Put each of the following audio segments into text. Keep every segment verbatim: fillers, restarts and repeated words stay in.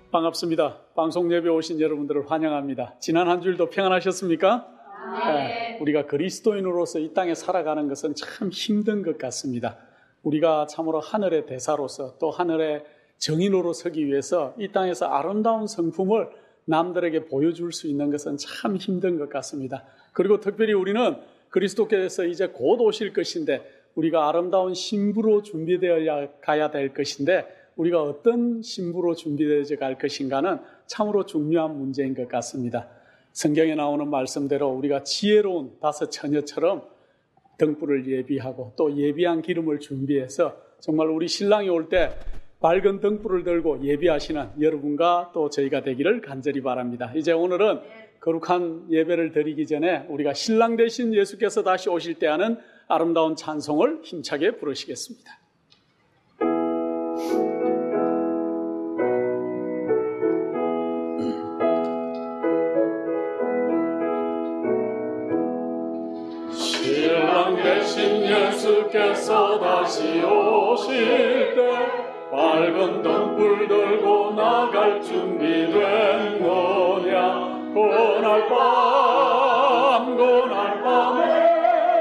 반갑습니다. 방송 예배 오신 여러분들을 환영합니다. 지난 한 주일도 평안하셨습니까? 네, 우리가 그리스도인으로서 이 땅에 살아가는 것은 참 힘든 것 같습니다. 우리가 참으로 하늘의 대사로서 또 하늘의 정인으로 서기 위해서 이 땅에서 아름다운 성품을 남들에게 보여줄 수 있는 것은 참 힘든 것 같습니다. 그리고 특별히 우리는 그리스도께서 이제 곧 오실 것인데 우리가 아름다운 신부로 준비되어야 가야 될 것인데 우리가 어떤 신부로 준비되어 갈 것인가는 참으로 중요한 문제인 것 같습니다. 성경에 나오는 말씀대로 우리가 지혜로운 다섯 처녀처럼 등불을 예비하고 또 예비한 기름을 준비해서 정말 우리 신랑이 올 때 밝은 등불을 들고 예비하시는 여러분과 또 저희가 되기를 간절히 바랍니다. 이제 오늘은 거룩한 예배를 드리기 전에 우리가 신랑 되신 예수께서 다시 오실 때 하는 아름다운 찬송을 힘차게 부르시겠습니다. 신랑 되신 예수께서 다시 오실 때 밝은 등불 들고 나갈 준비됐노냐. 그날 밤 그날 밤에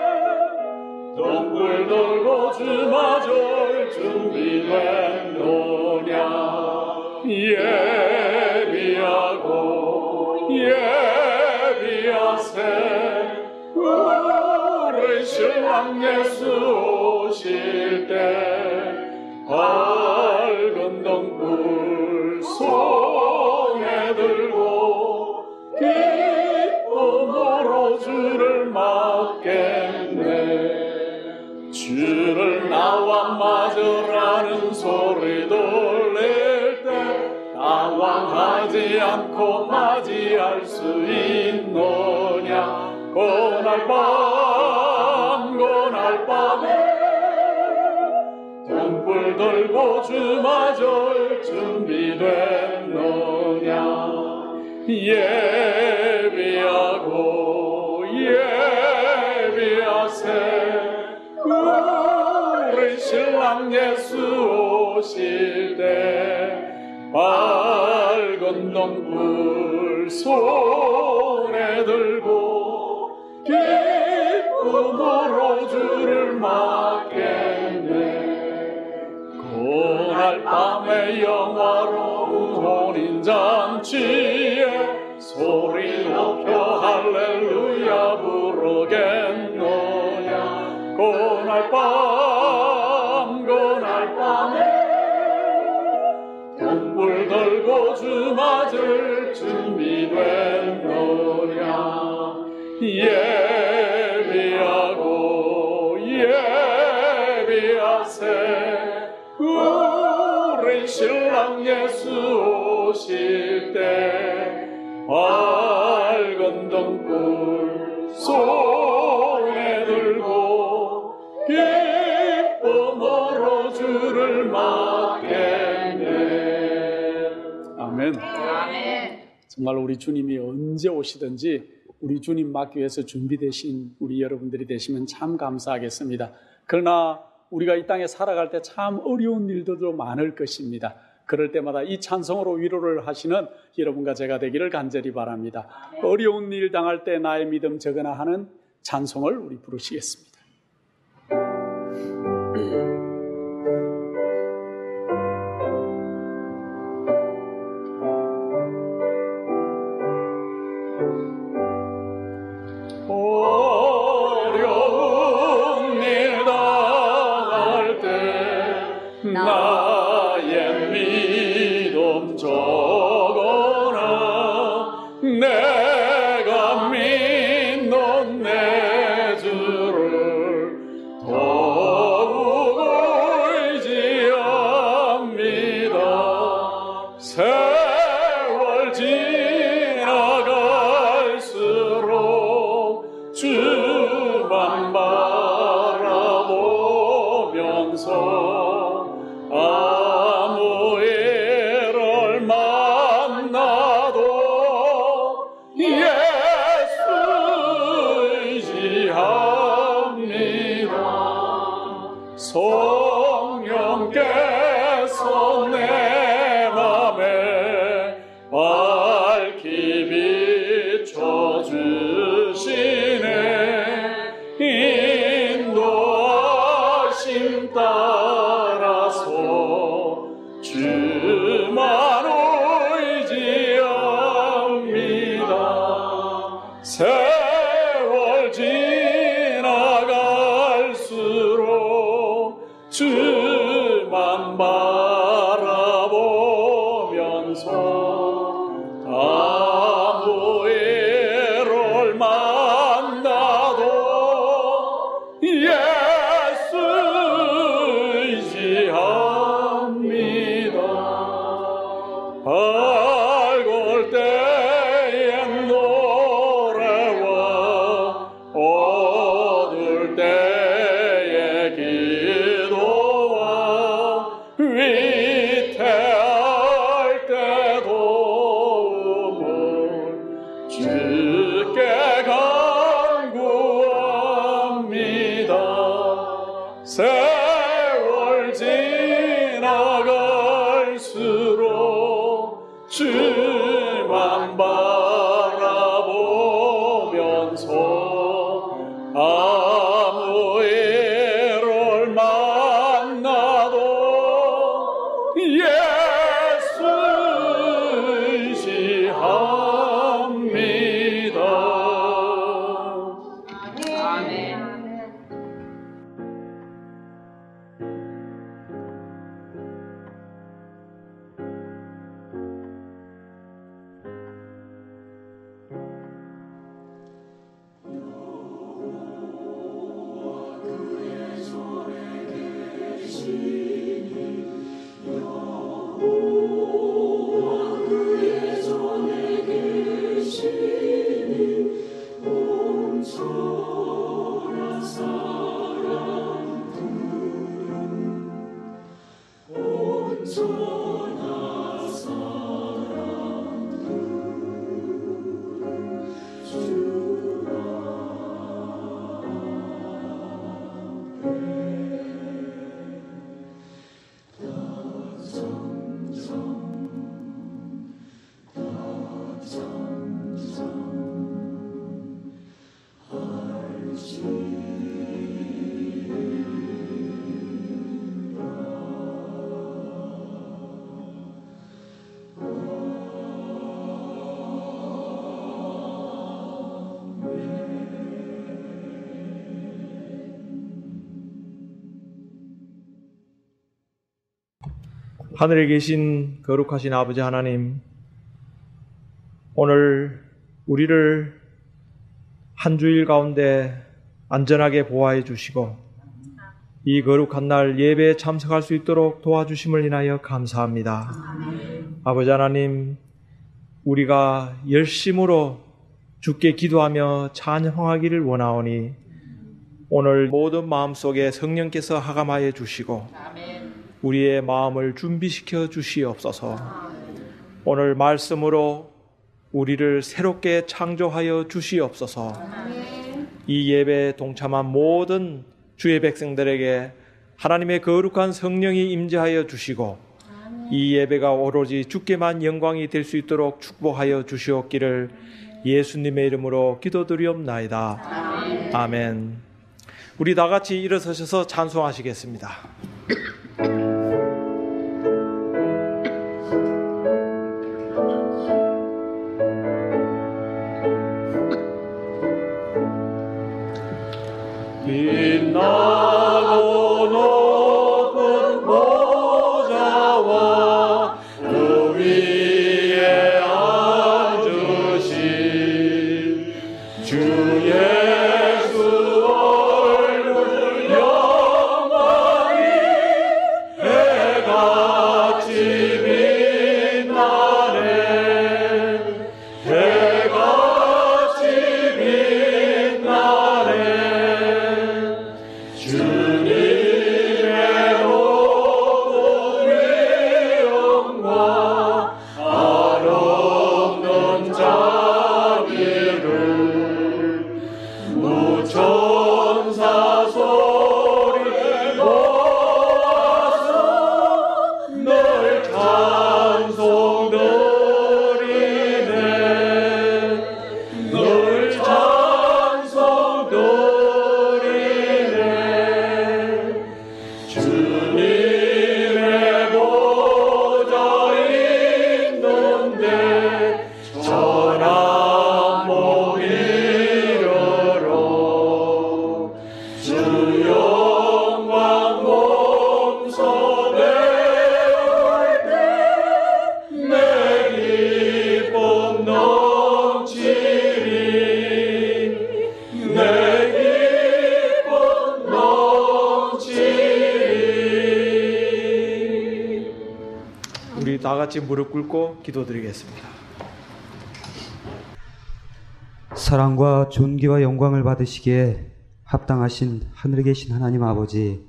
등불 들고 주 맞을 준비됐노냐. 예비하고 예비하세 우리 신랑 예수 오실 때 밝은 등불 손에 들고 기쁨으로 주를 맞겠네. 주를 나와 맞으라는 소리 들릴 때 당황하지 않고 맞이할 수 있노냐. 그날 밤 그날 밤에 등불 들고 주 맞을 준비됐노냐. 예비하고 예비하세 우리 신랑 예수 오실 때 밝은 등불 손에 들고 기쁨으로 주를 맞겠네. 그날 밤에 영화로운 혼인잔치에 소리 높여 할렐루야 부르겠노냐. 그날 밤 그날 밤에 등불 들고 주 맞을 준비됐노냐. 예비하고 예비하세 우리 신랑 예수 오실 때 밝은 등불 손에 들고 기쁨으로 주를 맞겠네. 아멘. 아멘. 정말 우리 주님이 언제 오시든지 우리 주님 맞기 위해서 준비되신 우리 여러분들이 되시면 참 감사하겠습니다. 그러나 우리가 이 땅에 살아갈 때 참 어려운 일들도 많을 것입니다. 그럴 때마다 이 찬송으로 위로를 하시는 여러분과 제가 되기를 간절히 바랍니다. 어려운 일 당할 때 나의 믿음 적으나 하는 찬송을 우리 부르시겠습니다. 어려운 일 당할 때 나의 믿음 적어라. 내가 믿는 내 주를 더욱 의지합니다. 세월 지나갈수록 주만 바라보면서 아무 일을 말 주만 의지합니다. 세월 지나갈수록 주만 바라보면서 아무 일을 만나도 예수 의지합니다. 발골 때의 노래와 어둘 때의 기도와 위태할 때 도움을 주께 간구합니다. 세월 지나갈수록 주만 바라보면서 아무 일을 만나도 예수 의지합니다. 아멘. 하늘에 계신 거룩하신 아버지 하나님, 오늘 우리를 한 주일 가운데 안전하게 보호해 주시고 이 거룩한 날 예배에 참석할 수 있도록 도와주심을 인하여 감사합니다. 아멘. 아버지 하나님, 우리가 열심으로 주께 기도하며 찬양하기를 원하오니 오늘 모든 마음속에 성령께서 하감하여 주시고 아멘. 우리의 마음을 준비시켜 주시옵소서. 오늘 말씀으로 우리를 새롭게 창조하여 주시옵소서. 이 예배에 동참한 모든 주의 백성들에게 하나님의 거룩한 성령이 임재하여 주시고 이 예배가 오로지 주께만 영광이 될 수 있도록 축복하여 주시옵기를 예수님의 이름으로 기도드리옵나이다. 아멘. 아멘. 우리 다 같이 일어서셔서 찬송하시겠습니다. 빛나고 높은 보좌와 그 위에 앉으신 주 예수 얼굴 영광이 우리 다 같이 무릎 꿇고 기도드리겠습니다. 사랑과 존귀와 영광을 받으시기에 합당하신 하늘에 계신 하나님 아버지,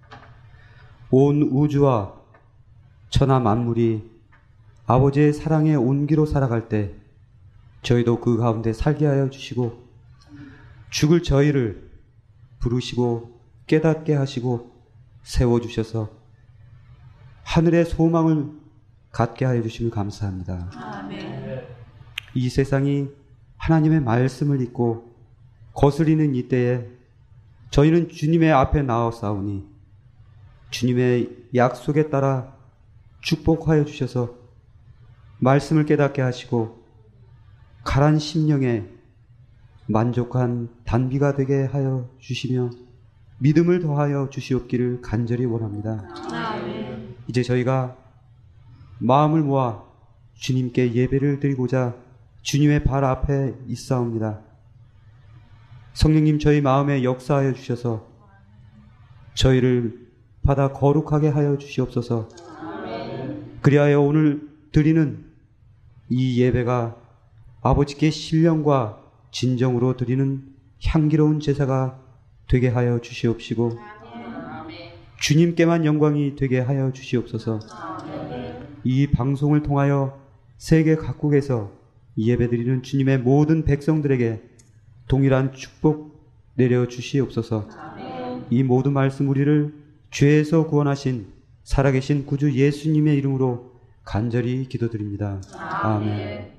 온 우주와 천하 만물이 아버지의 사랑의 온기로 살아갈 때 저희도 그 가운데 살게 하여 주시고, 죽을 저희를 부르시고 깨닫게 하시고 세워주셔서 하늘의 소망을 갖게 하여 주심을 감사합니다. 아멘. 이 세상이 하나님의 말씀을 잊고 거스리는 이때에 저희는 주님의 앞에 나아싸우니 주님의 약속에 따라 축복하여 주셔서 말씀을 깨닫게 하시고 가란 심령에 만족한 단비가 되게 하여 주시며 믿음을 더하여 주시옵기를 간절히 원합니다. 아멘. 이제 저희가 마음을 모아 주님께 예배를 드리고자 주님의 발 앞에 있사옵니다. 성령님, 저희 마음에 역사하여 주셔서 저희를 받아 거룩하게 하여 주시옵소서. 그리하여 오늘 드리는 이 예배가 아버지께 신령과 진정으로 드리는 향기로운 제사가 되게 하여 주시옵시고 주님께만 영광이 되게 하여 주시옵소서. 이 방송을 통하여 세계 각국에서 예배드리는 주님의 모든 백성들에게 동일한 축복 내려 주시옵소서. 이 모든 말씀 우리를 죄에서 구원하신 살아계신 구주 예수님의 이름으로 간절히 기도드립니다. 아멘.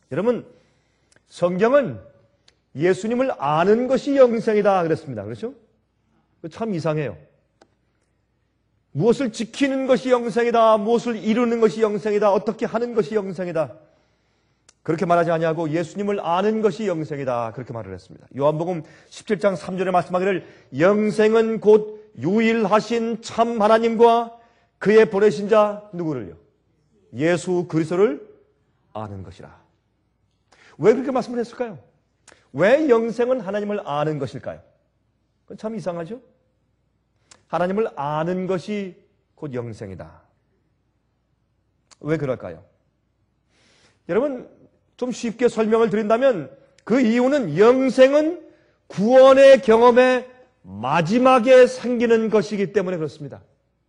여러분, 성경은 예수님을 아는 것이 영생이다 그랬습니다. 그렇죠? 참 이상해요. 무엇을 지키는 것이 영생이다, 무엇을 이루는 것이 영생이다, 어떻게 하는 것이 영생이다, 그렇게 말하지 아니하고 예수님을 아는 것이 영생이다, 그렇게 말을 했습니다. 요한복음 십칠 장 삼 절에 말씀하기를 영생은 곧 유일하신 참 하나님과 그의 보내신 자 누구를요? 예수 그리스도를 아는 것이라. 왜 그렇게 말씀을 했을까요? 왜 영생은 하나님을 아는 것일까요? 그건 참 이상하죠? 하나님을 아는 것이 곧 영생이다. 왜 그럴까요? 여러분, 좀 쉽게 설명을 드린다면 그 이유는 영생은 구원의 경험의 마지막에 생기는 것이기 때문에 그렇습니다.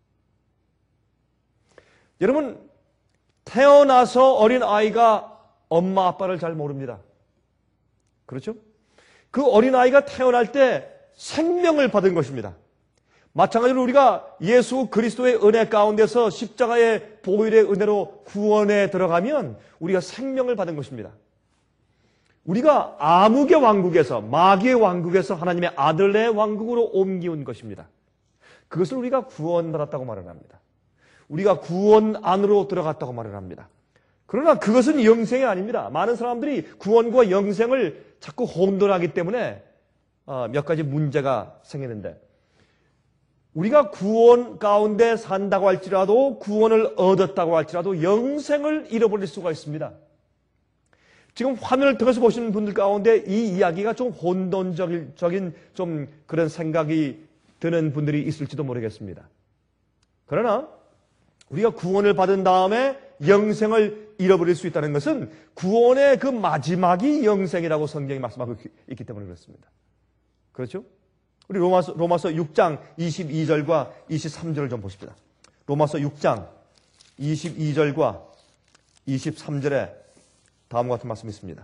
여러분, 태어나서 어린 아이가 엄마 아빠를 잘 모릅니다. 그렇죠? 그 어린 아이가 태어날 때 생명을 받은 것입니다. 마찬가지로 우리가 예수 그리스도의 은혜 가운데서 십자가의 보혈의 은혜로 구원에 들어가면 우리가 생명을 받은 것입니다. 우리가 암흑의 왕국에서, 마귀의 왕국에서 하나님의 아들의 왕국으로 옮기운 것입니다. 그것을 우리가 구원받았다고 말을 합니다. 우리가 구원 안으로 들어갔다고 말을 합니다. 그러나 그것은 영생이 아닙니다. 많은 사람들이 구원과 영생을 자꾸 혼돈하기 때문에 몇 가지 문제가 생기는데, 우리가 구원 가운데 산다고 할지라도, 구원을 얻었다고 할지라도 영생을 잃어버릴 수가 있습니다. 지금 화면을 통해서 보시는 분들 가운데 이 이야기가 좀 혼돈적인 좀 그런 생각이 드는 분들이 있을지도 모르겠습니다. 그러나 우리가 구원을 받은 다음에 영생을 잃어버릴 수 있다는 것은 구원의 그 마지막이 영생이라고 성경이 말씀하고 있기 때문에 그렇습니다. 그렇죠? 우리 로마서, 로마서 육 장 이십이 절과 이십삼 절을 좀 보십시다. 로마서 육 장 이십이 절과 이십삼 절에 다음과 같은 말씀이 있습니다.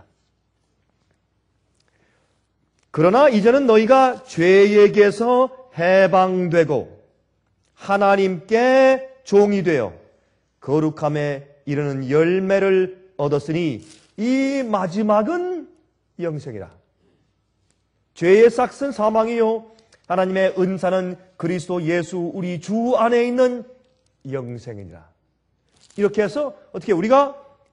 그러나 이제는 너희가 죄에게서 해방되고 하나님께 종이 되어 거룩함에 이르는 열매를 얻었으니 이 마지막은 영생이라. 죄의 삭은 사망이요 하나님의 은사는 그리스도 예수 우리 주 안에 있는 영생이니라. 이렇게 해서 어떻게 우리가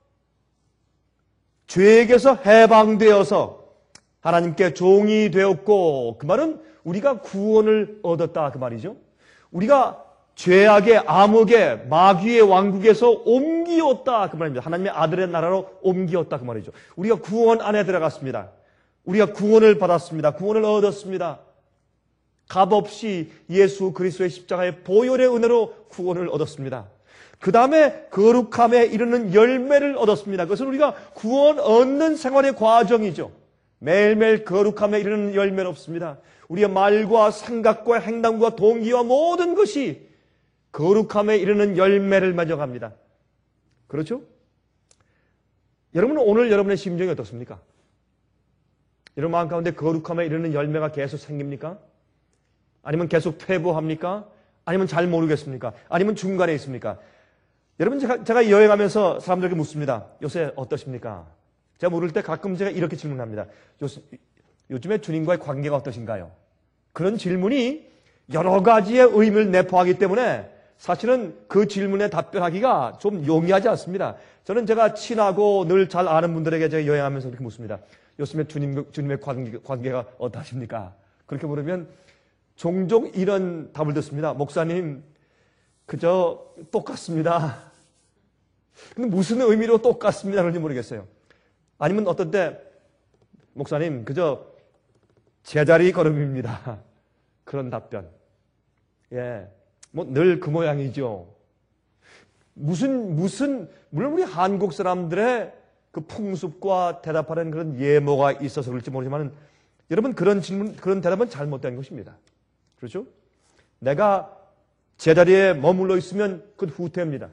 죄에게서 해방되어서 하나님께 종이 되었고, 그 말은 우리가 구원을 얻었다 그 말이죠. 우리가 죄악의 암흑의 마귀의 왕국에서 옮기었다 그 말입니다. 하나님의 아들의 나라로 옮기었다 그 말이죠. 우리가 구원 안에 들어갔습니다. 우리가 구원을 받았습니다. 구원을 얻었습니다. 값없이 예수 그리스도의 십자가의 보혈의 은혜로 구원을 얻었습니다. 그 다음에 거룩함에 이르는 열매를 얻었습니다. 그것은 우리가 구원 얻는 생활의 과정이죠. 매일매일 거룩함에 이르는 열매는 없습니다. 우리의 말과 생각과 행동과 동기와 모든 것이 거룩함에 이르는 열매를 맺어갑니다. 그렇죠? 여러분은 오늘 여러분의 심정이 어떻습니까? 여러분 마음 가운데 거룩함에 이르는 열매가 계속 생깁니까? 아니면 계속 퇴보합니까? 아니면 잘 모르겠습니까? 아니면 중간에 있습니까? 여러분, 제가, 제가 여행하면서 사람들에게 묻습니다. 요새 어떠십니까? 제가 물을 때 가끔 제가 이렇게 질문합니다. 요새, 요즘에 주님과의 관계가 어떠신가요? 그런 질문이 여러 가지의 의미를 내포하기 때문에 사실은 그 질문에 답변하기가 좀 용이하지 않습니다. 저는 제가 친하고 늘 잘 아는 분들에게 제가 여행하면서 그렇게 묻습니다. 요즘에 주님, 주님의 관계, 관계가 어떠십니까? 그렇게 물으면 종종 이런 답을 듣습니다. 목사님, 그저 똑같습니다. 근데 무슨 의미로 똑같습니다 그런지 모르겠어요. 아니면 어떤 때 목사님, 그저 제자리 걸음입니다. 그런 답변. 예, 뭐 늘 그 모양이죠. 무슨 무슨 물론 우리 한국 사람들의 그 풍습과 대답하는 그런 예모가 있어서 그럴지 모르지만 여러분 그런 질문 그런 대답은 잘못된 것입니다. 그렇죠? 내가 제자리에 머물러 있으면 그건 후퇴입니다.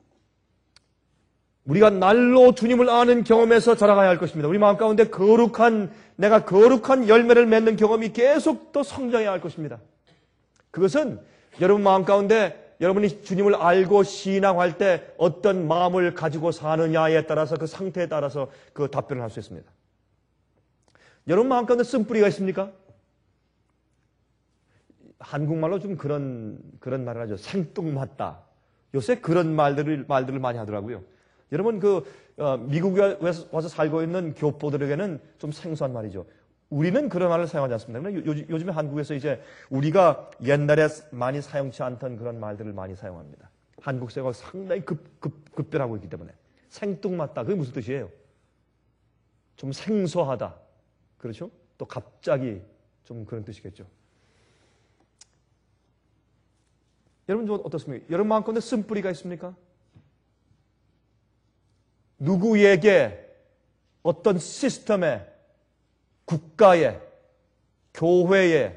우리가 날로 주님을 아는 경험에서 자라가야 할 것입니다. 우리 마음 가운데 거룩한, 내가 거룩한 열매를 맺는 경험이 계속 더 성장해야 할 것입니다. 그것은 여러분 마음 가운데 여러분이 주님을 알고 신앙할 때 어떤 마음을 가지고 사느냐에 따라서 그 상태에 따라서 그 답변을 할 수 있습니다. 여러분 마음 가운데 쓴뿌리가 있습니까? 한국말로 좀 그런, 그런 말을 하죠. 생뚱맞다. 요새 그런 말들을, 말들을 많이 하더라고요. 여러분 그, 어, 미국에 와서 살고 있는 교포들에게는 좀 생소한 말이죠. 우리는 그런 말을 사용하지 않습니다. 그러나 요, 요즘에 한국에서 이제 우리가 옛날에 많이 사용치 않던 그런 말들을 많이 사용합니다. 한국 사회가 상당히 급, 급, 급변하고 있기 때문에. 생뚱맞다. 그게 무슨 뜻이에요? 좀 생소하다. 그렇죠? 또 갑자기 좀 그런 뜻이겠죠. 여러분 좀 어떻습니까? 여러분 마음가운데 쓴뿌리가 있습니까? 누구에게 어떤 시스템에 국가에 교회에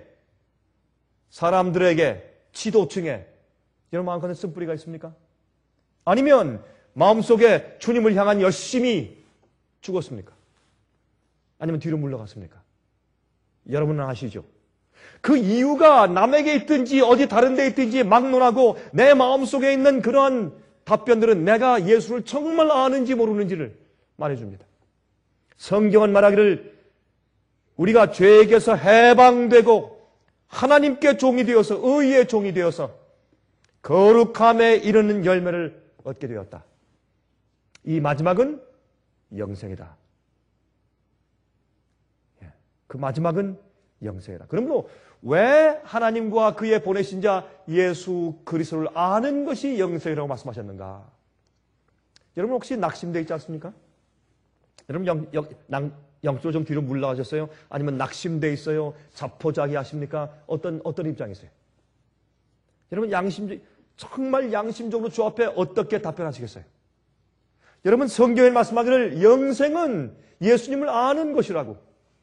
사람들에게 지도층에 여러분 마음가운데 쓴뿌리가 있습니까? 아니면 마음속에 주님을 향한 열심이 죽었습니까? 아니면 뒤로 물러갔습니까? 여러분은 아시죠? 그 이유가 남에게 있든지 어디 다른 데 있든지 막론하고 내 마음속에 있는 그러한 답변들은 내가 예수를 정말 아는지 모르는지를 말해줍니다. 성경은 말하기를 우리가 죄에게서 해방되고 하나님께 종이 되어서 의의 종이 되어서 거룩함에 이르는 열매를 얻게 되었다. 이 마지막은 영생이다. 그 마지막은 영생이다. 그러므로 왜 하나님과 그의 보내신 자 예수 그리스도를 아는 것이 영생이라고 말씀하셨는가? 여러분 혹시 낙심되어 있지 않습니까? 여러분 영, 영, 낭, 영적으로 좀 뒤로 물러가셨어요? 아니면 낙심되어 있어요? 자포자기 하십니까? 어떤, 어떤 입장이세요? 여러분 양심, 정말 양심적으로 주 앞에 어떻게 답변하시겠어요? 여러분 성경에 말씀하기를 영생은 예수님을 아는 것이라고.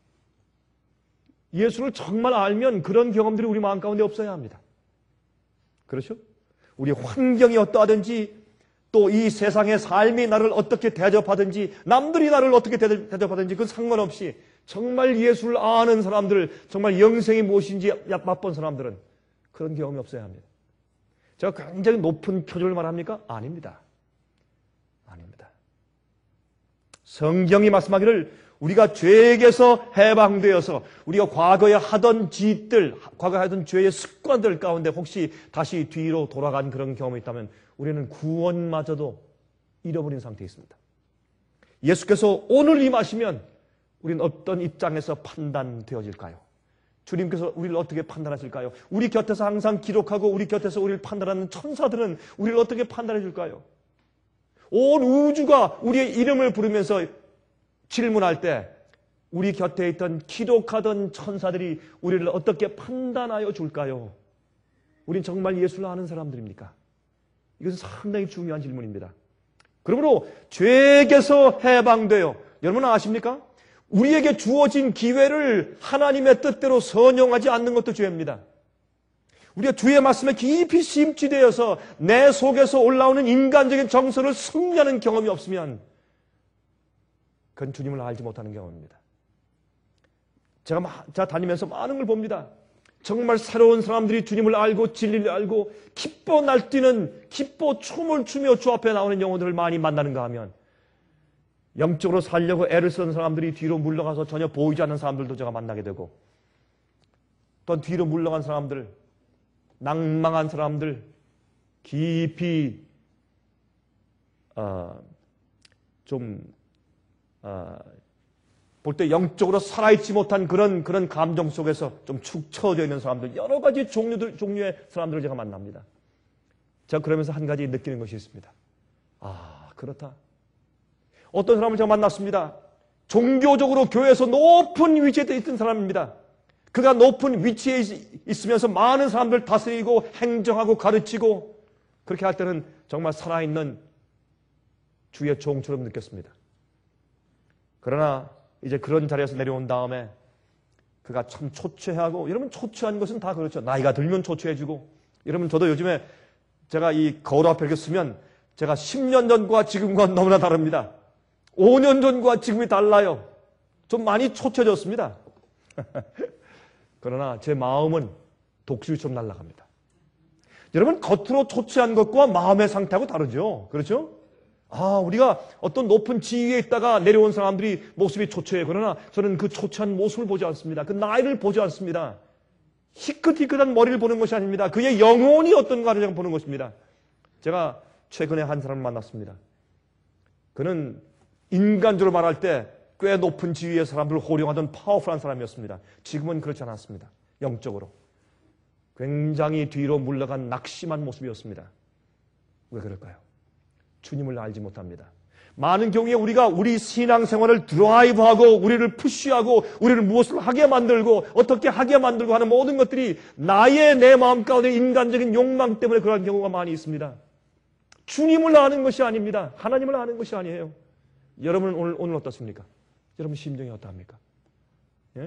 예수를 정말 알면 그런 경험들이 우리 마음 가운데 없어야 합니다. 그렇죠? 우리 환경이 어떠하든지 또 이 세상의 삶이 나를 어떻게 대접하든지 남들이 나를 어떻게 대접하든지 그 상관없이 정말 예수를 아는 사람들, 정말 영생이 무엇인지 맛본 사람들은 그런 경험이 없어야 합니다. 제가 굉장히 높은 표준을 말합니까? 아닙니다. 아닙니다. 성경이 말씀하기를 우리가 죄에게서 해방되어서 우리가 과거에 하던 짓들, 과거에 하던 죄의 습관들 가운데 혹시 다시 뒤로 돌아간 그런 경험이 있다면 우리는 구원마저도 잃어버린 상태에 있습니다. 예수께서 오늘 임하시면 우리는 어떤 입장에서 판단되어질까요? 주님께서 우리를 어떻게 판단하실까요? 우리 곁에서 항상 기록하고 우리 곁에서 우리를 판단하는 천사들은 우리를 어떻게 판단해 줄까요? 온 우주가 우리의 이름을 부르면서 질문할 때 우리 곁에 있던 기록하던 천사들이 우리를 어떻게 판단하여 줄까요? 우린 정말 예수를 아는 사람들입니까? 이것은 상당히 중요한 질문입니다. 그러므로 죄에게서 해방되어 여러분 아십니까? 우리에게 주어진 기회를 하나님의 뜻대로 선용하지 않는 것도 죄입니다. 우리가 주의 말씀에 깊이 심취되어서 내 속에서 올라오는 인간적인 정서를 승리하는 경험이 없으면 그건 주님을 알지 못하는 경험입니다. 제가, 제가 다니면서 많은 걸 봅니다. 정말 새로운 사람들이 주님을 알고 진리를 알고 기뻐 날뛰는 기뻐 춤을 추며 주 앞에 나오는 영혼들을 많이 만나는가 하면 영적으로 살려고 애를 쓰는 사람들이 뒤로 물러가서 전혀 보이지 않는 사람들도 제가 만나게 되고 또 뒤로 물러간 사람들, 낭망한 사람들, 깊이 어, 좀 어, 볼 때 영적으로 살아있지 못한 그런 그런 감정 속에서 좀 축 처져 있는 사람들, 여러 가지 종류들 종류의 사람들을 제가 만납니다. 제가 그러면서 한 가지 느끼는 것이 있습니다. 아, 그렇다. 어떤 사람을 제가 만났습니다. 종교적으로 교회에서 높은 위치에 있던 사람입니다. 그가 높은 위치에 있으면서 많은 사람들 다스리고 행정하고 가르치고 그렇게 할 때는 정말 살아있는 주의 종처럼 느꼈습니다. 그러나 이제 그런 자리에서 내려온 다음에 그가 참 초췌하고, 여러분 초췌한 것은 다 그렇죠. 나이가 들면 초췌해지고, 여러분 저도 요즘에 제가 이 거울 앞에 이렇게 쓰면 제가 십 년 전과 지금과 너무나 다릅니다. 오 년 전과 지금이 달라요. 좀 많이 초췌해졌습니다. 그러나 제 마음은 독수리처럼 날아갑니다. 여러분, 겉으로 초췌한 것과 마음의 상태하고 다르죠. 그렇죠? 아, 우리가 어떤 높은 지위에 있다가 내려온 사람들이 모습이 초췌해. 그러나 저는 그 초췌한 모습을 보지 않습니다. 그 나이를 보지 않습니다. 희끗희끗한 머리를 보는 것이 아닙니다. 그의 영혼이 어떤가를 보는 것입니다. 제가 최근에 한 사람을 만났습니다. 그는 인간적으로 말할 때 꽤 높은 지위의 사람들을 호령하던 파워풀한 사람이었습니다. 지금은 그렇지 않았습니다. 영적으로. 굉장히 뒤로 물러간 낙심한 모습이었습니다. 왜 그럴까요? 주님을 알지 못합니다. 많은 경우에 우리가 우리 신앙생활을 드라이브하고 우리를 푸시하고 우리를 무엇을 하게 만들고 어떻게 하게 만들고 하는 모든 것들이 나의 내 마음 가운데 인간적인 욕망 때문에 그런 경우가 많이 있습니다. 주님을 아는 것이 아닙니다. 하나님을 아는 것이 아니에요. 여러분은 오늘, 오늘 어떻습니까? 여러분 심정이 어떠합니까? 예?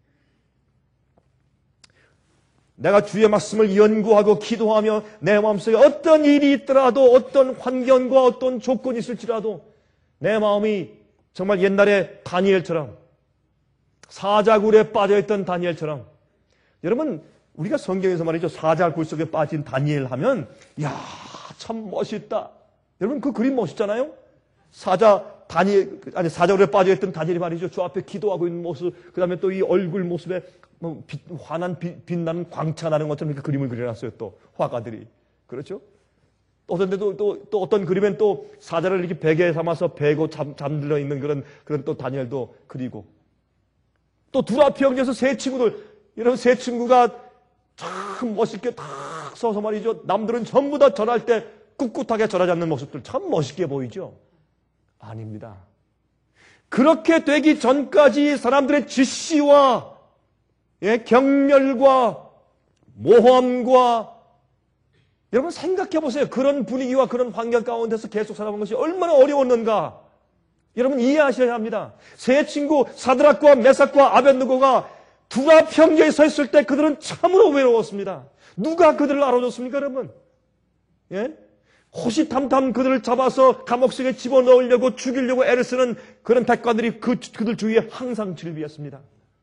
내가 주의 말씀을 연구하고 기도하며 내 마음속에 어떤 일이 있더라도 어떤 환경과 어떤 조건이 있을지라도 내 마음이 정말 옛날에 다니엘처럼 사자굴에 빠져있던 다니엘처럼 여러분 우리가 성경에서 말이죠. 사자굴 속에 빠진 다니엘 하면 이야 참 멋있다. 여러분 그 그림 멋있잖아요. 사자 다니엘 아니 사자굴에 빠져있던 다니엘이 말이죠. 주 앞에 기도하고 있는 모습 그 다음에 또 이 얼굴 모습에 뭐 빛, 환한 빛, 빛나는 광채가 나는 것처럼 이렇게 그림을 그려놨어요. 또 화가들이 그렇죠? 어떤 데도 또, 또 어떤 그림엔 또 사자를 이렇게 베개 삼아서 베고 잠, 잠들어 있는 그런 그런 또 다니엘도 그리고 또 두라피 형제에서 세 친구들 이런 세 친구가 참 멋있게 탁 서서 말이죠. 남들은 전부 다 절할 때 꿋꿋하게 절하지 않는 모습들 참 멋있게 보이죠? 아닙니다. 그렇게 되기 전까지 사람들의 지시와 예, 경멸과 모험과 여러분 생각해 보세요. 그런 분위기와 그런 환경 가운데서 계속 살아가는 것이 얼마나 어려웠는가. 여러분 이해하셔야 합니다. 세 친구 사드락과 메삭과 아벳느고가 두라 평지에 서 있을 때 그들은 참으로 외로웠습니다. 누가 그들을 알아줬습니까, 여러분? 예? 호시탐탐 그들을 잡아서 감옥 속에 집어넣으려고 죽이려고 애를 쓰는 그런 백관들이 그, 그들 주위에 항상 즐비했습니다.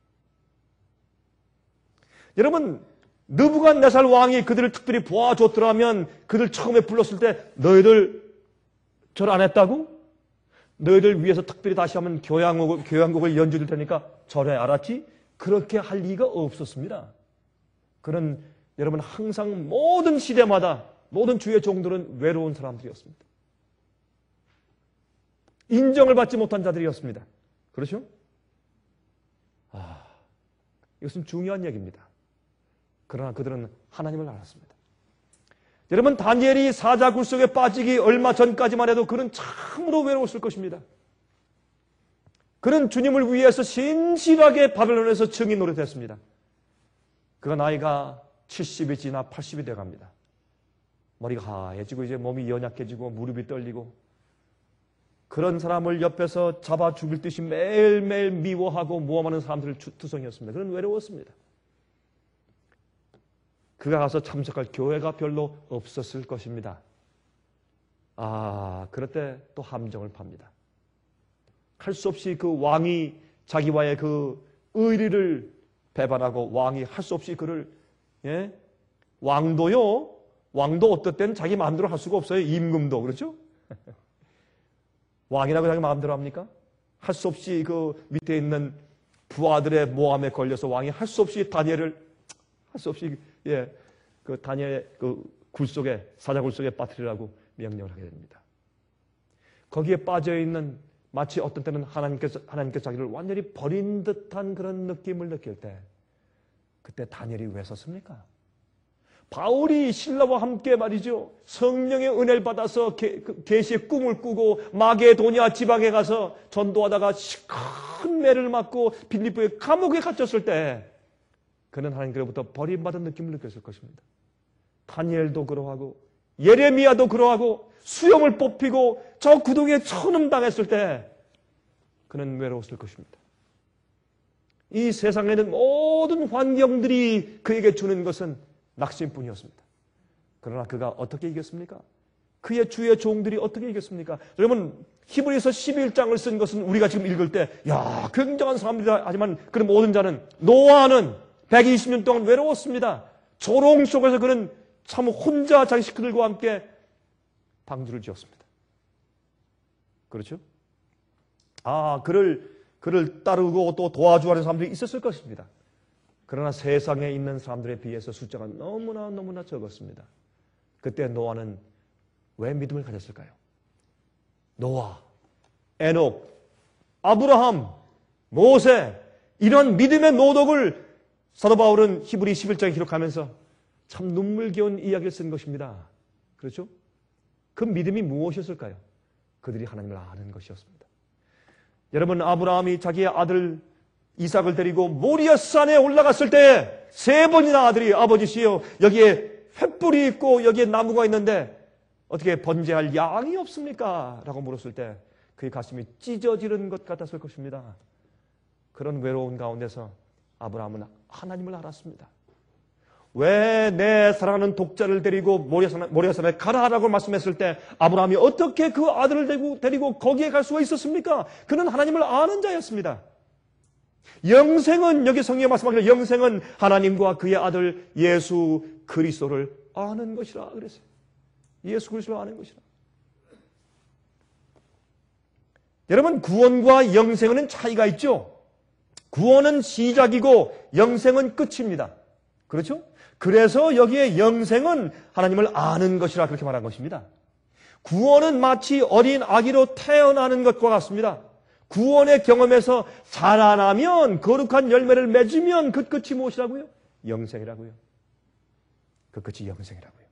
여러분 느부갓네살 왕이 그들을 특별히 보아줬더라면 그들 처음에 불렀을 때 너희들 절 안 했다고? 너희들 위해서 특별히 다시 한번 교향곡을, 교향곡을 연주할 테니까 절해 알았지? 그렇게 할 리가 없었습니다. 그런 여러분 항상 모든 시대마다 모든 주의 종들은 외로운 사람들이었습니다. 인정을 받지 못한 자들이었습니다. 그렇죠? 아, 이것은 중요한 얘기입니다. 그러나 그들은 하나님을 알았습니다. 여러분 다니엘이 사자굴 속에 빠지기 얼마 전까지만 해도 그는 참으로 외로웠을 것입니다. 그는 주님을 위해서 신실하게 바벨론에서 증인 노릇했습니다. 그가 나이가 칠십이 지나 팔십이 돼갑니다. 머리가 하얘지고 이제 몸이 연약해지고 무릎이 떨리고 그런 사람을 옆에서 잡아 죽일 듯이 매일매일 미워하고 모험하는 사람들 투성이었습니다. 그는 외로웠습니다. 그가 가서 참석할 교회가 별로 없었을 것입니다. 아, 그럴 때 또 함정을 팝니다. 할 수 없이 그 왕이 자기와의 그 의리를 배반하고 왕이 할 수 없이 그를 예? 왕도요. 왕도 어떨 때는 자기 마음대로 할 수가 없어요. 임금도 그렇죠? 왕이라고 자기 마음대로 합니까? 할 수 없이 그 밑에 있는 부하들의 모함에 걸려서 왕이 할 수 없이 다니엘을 할 수 없이 예, 그 다니엘 그 굴 속에 사자굴 속에 빠뜨리라고 명령을 하게 됩니다. 거기에 빠져 있는 마치 어떤 때는 하나님께서 하나님께서 자기를 완전히 버린 듯한 그런 느낌을 느낄 때 그때 다니엘이 왜 섰습니까? 바울이 신라와 함께 말이죠. 성령의 은혜를 받아서 게, 그 계시의 꿈을 꾸고 마게도냐 지방에 가서 전도하다가 큰 매를 맞고 빌립보의 감옥에 갇혔을 때 그는 하나님께로부터 버림받은 느낌을 느꼈을 것입니다. 다니엘도 그러하고 예레미야도 그러하고 수염을 뽑히고 저 구덩이에 천음당했을 때 그는 외로웠을 것입니다. 이 세상에는 모든 환경들이 그에게 주는 것은 낙심뿐이었습니다. 그러나 그가 어떻게 이겼습니까? 그의 주의 종들이 어떻게 이겼습니까? 여러분 히브리서 십일 장을 쓴 것은 우리가 지금 읽을 때 야 굉장한 사람들이다 하지만 그 모든 자는 노아는 백이십 년 동안 외로웠습니다. 조롱 속에서 그는 참 혼자 자기 식구들과 함께 방주를 지었습니다. 그렇죠? 아, 그를, 그를 따르고 또 도와주는 사람들이 있었을 것입니다. 그러나 세상에 있는 사람들에 비해서 숫자가 너무나 너무나 적었습니다. 그때 노아는 왜 믿음을 가졌을까요? 노아, 에녹, 아브라함, 모세, 이런 믿음의 노덕을 사도 바울은 히브리 십일 장에 기록하면서 참 눈물겨운 이야기를 쓴 것입니다. 그렇죠? 그 믿음이 무엇이었을까요? 그들이 하나님을 아는 것이었습니다. 여러분, 아브라함이 자기의 아들 이삭을 데리고 모리아 산에 올라갔을 때 세 번이나 아들이 아버지시여 여기에 횃불이 있고 여기에 나무가 있는데 어떻게 번제할 양이 없습니까? 라고 물었을 때 그의 가슴이 찢어지는 것 같았을 것입니다. 그런 외로운 가운데서 아브라함은 하나님을 알았습니다. 왜 내 사랑하는 독자를 데리고 모리아산에, 모리아산에 가라라고 말씀했을 때 아브라함이 어떻게 그 아들을 데리고, 데리고 거기에 갈 수가 있었습니까? 그는 하나님을 아는 자였습니다. 영생은, 여기 성경에 말씀하기를 영생은 하나님과 그의 아들 예수 그리스도를 아는 것이라 그랬어요. 예수 그리스도를 아는 것이라. 여러분, 구원과 영생은 차이가 있죠. 구원은 시작이고 영생은 끝입니다. 그렇죠? 그래서 여기에 영생은 하나님을 아는 것이라 그렇게 말한 것입니다. 구원은 마치 어린 아기로 태어나는 것과 같습니다. 구원의 경험에서 자라나면 거룩한 열매를 맺으면 그 끝이 무엇이라고요? 영생이라고요. 그 끝이 영생이라고요.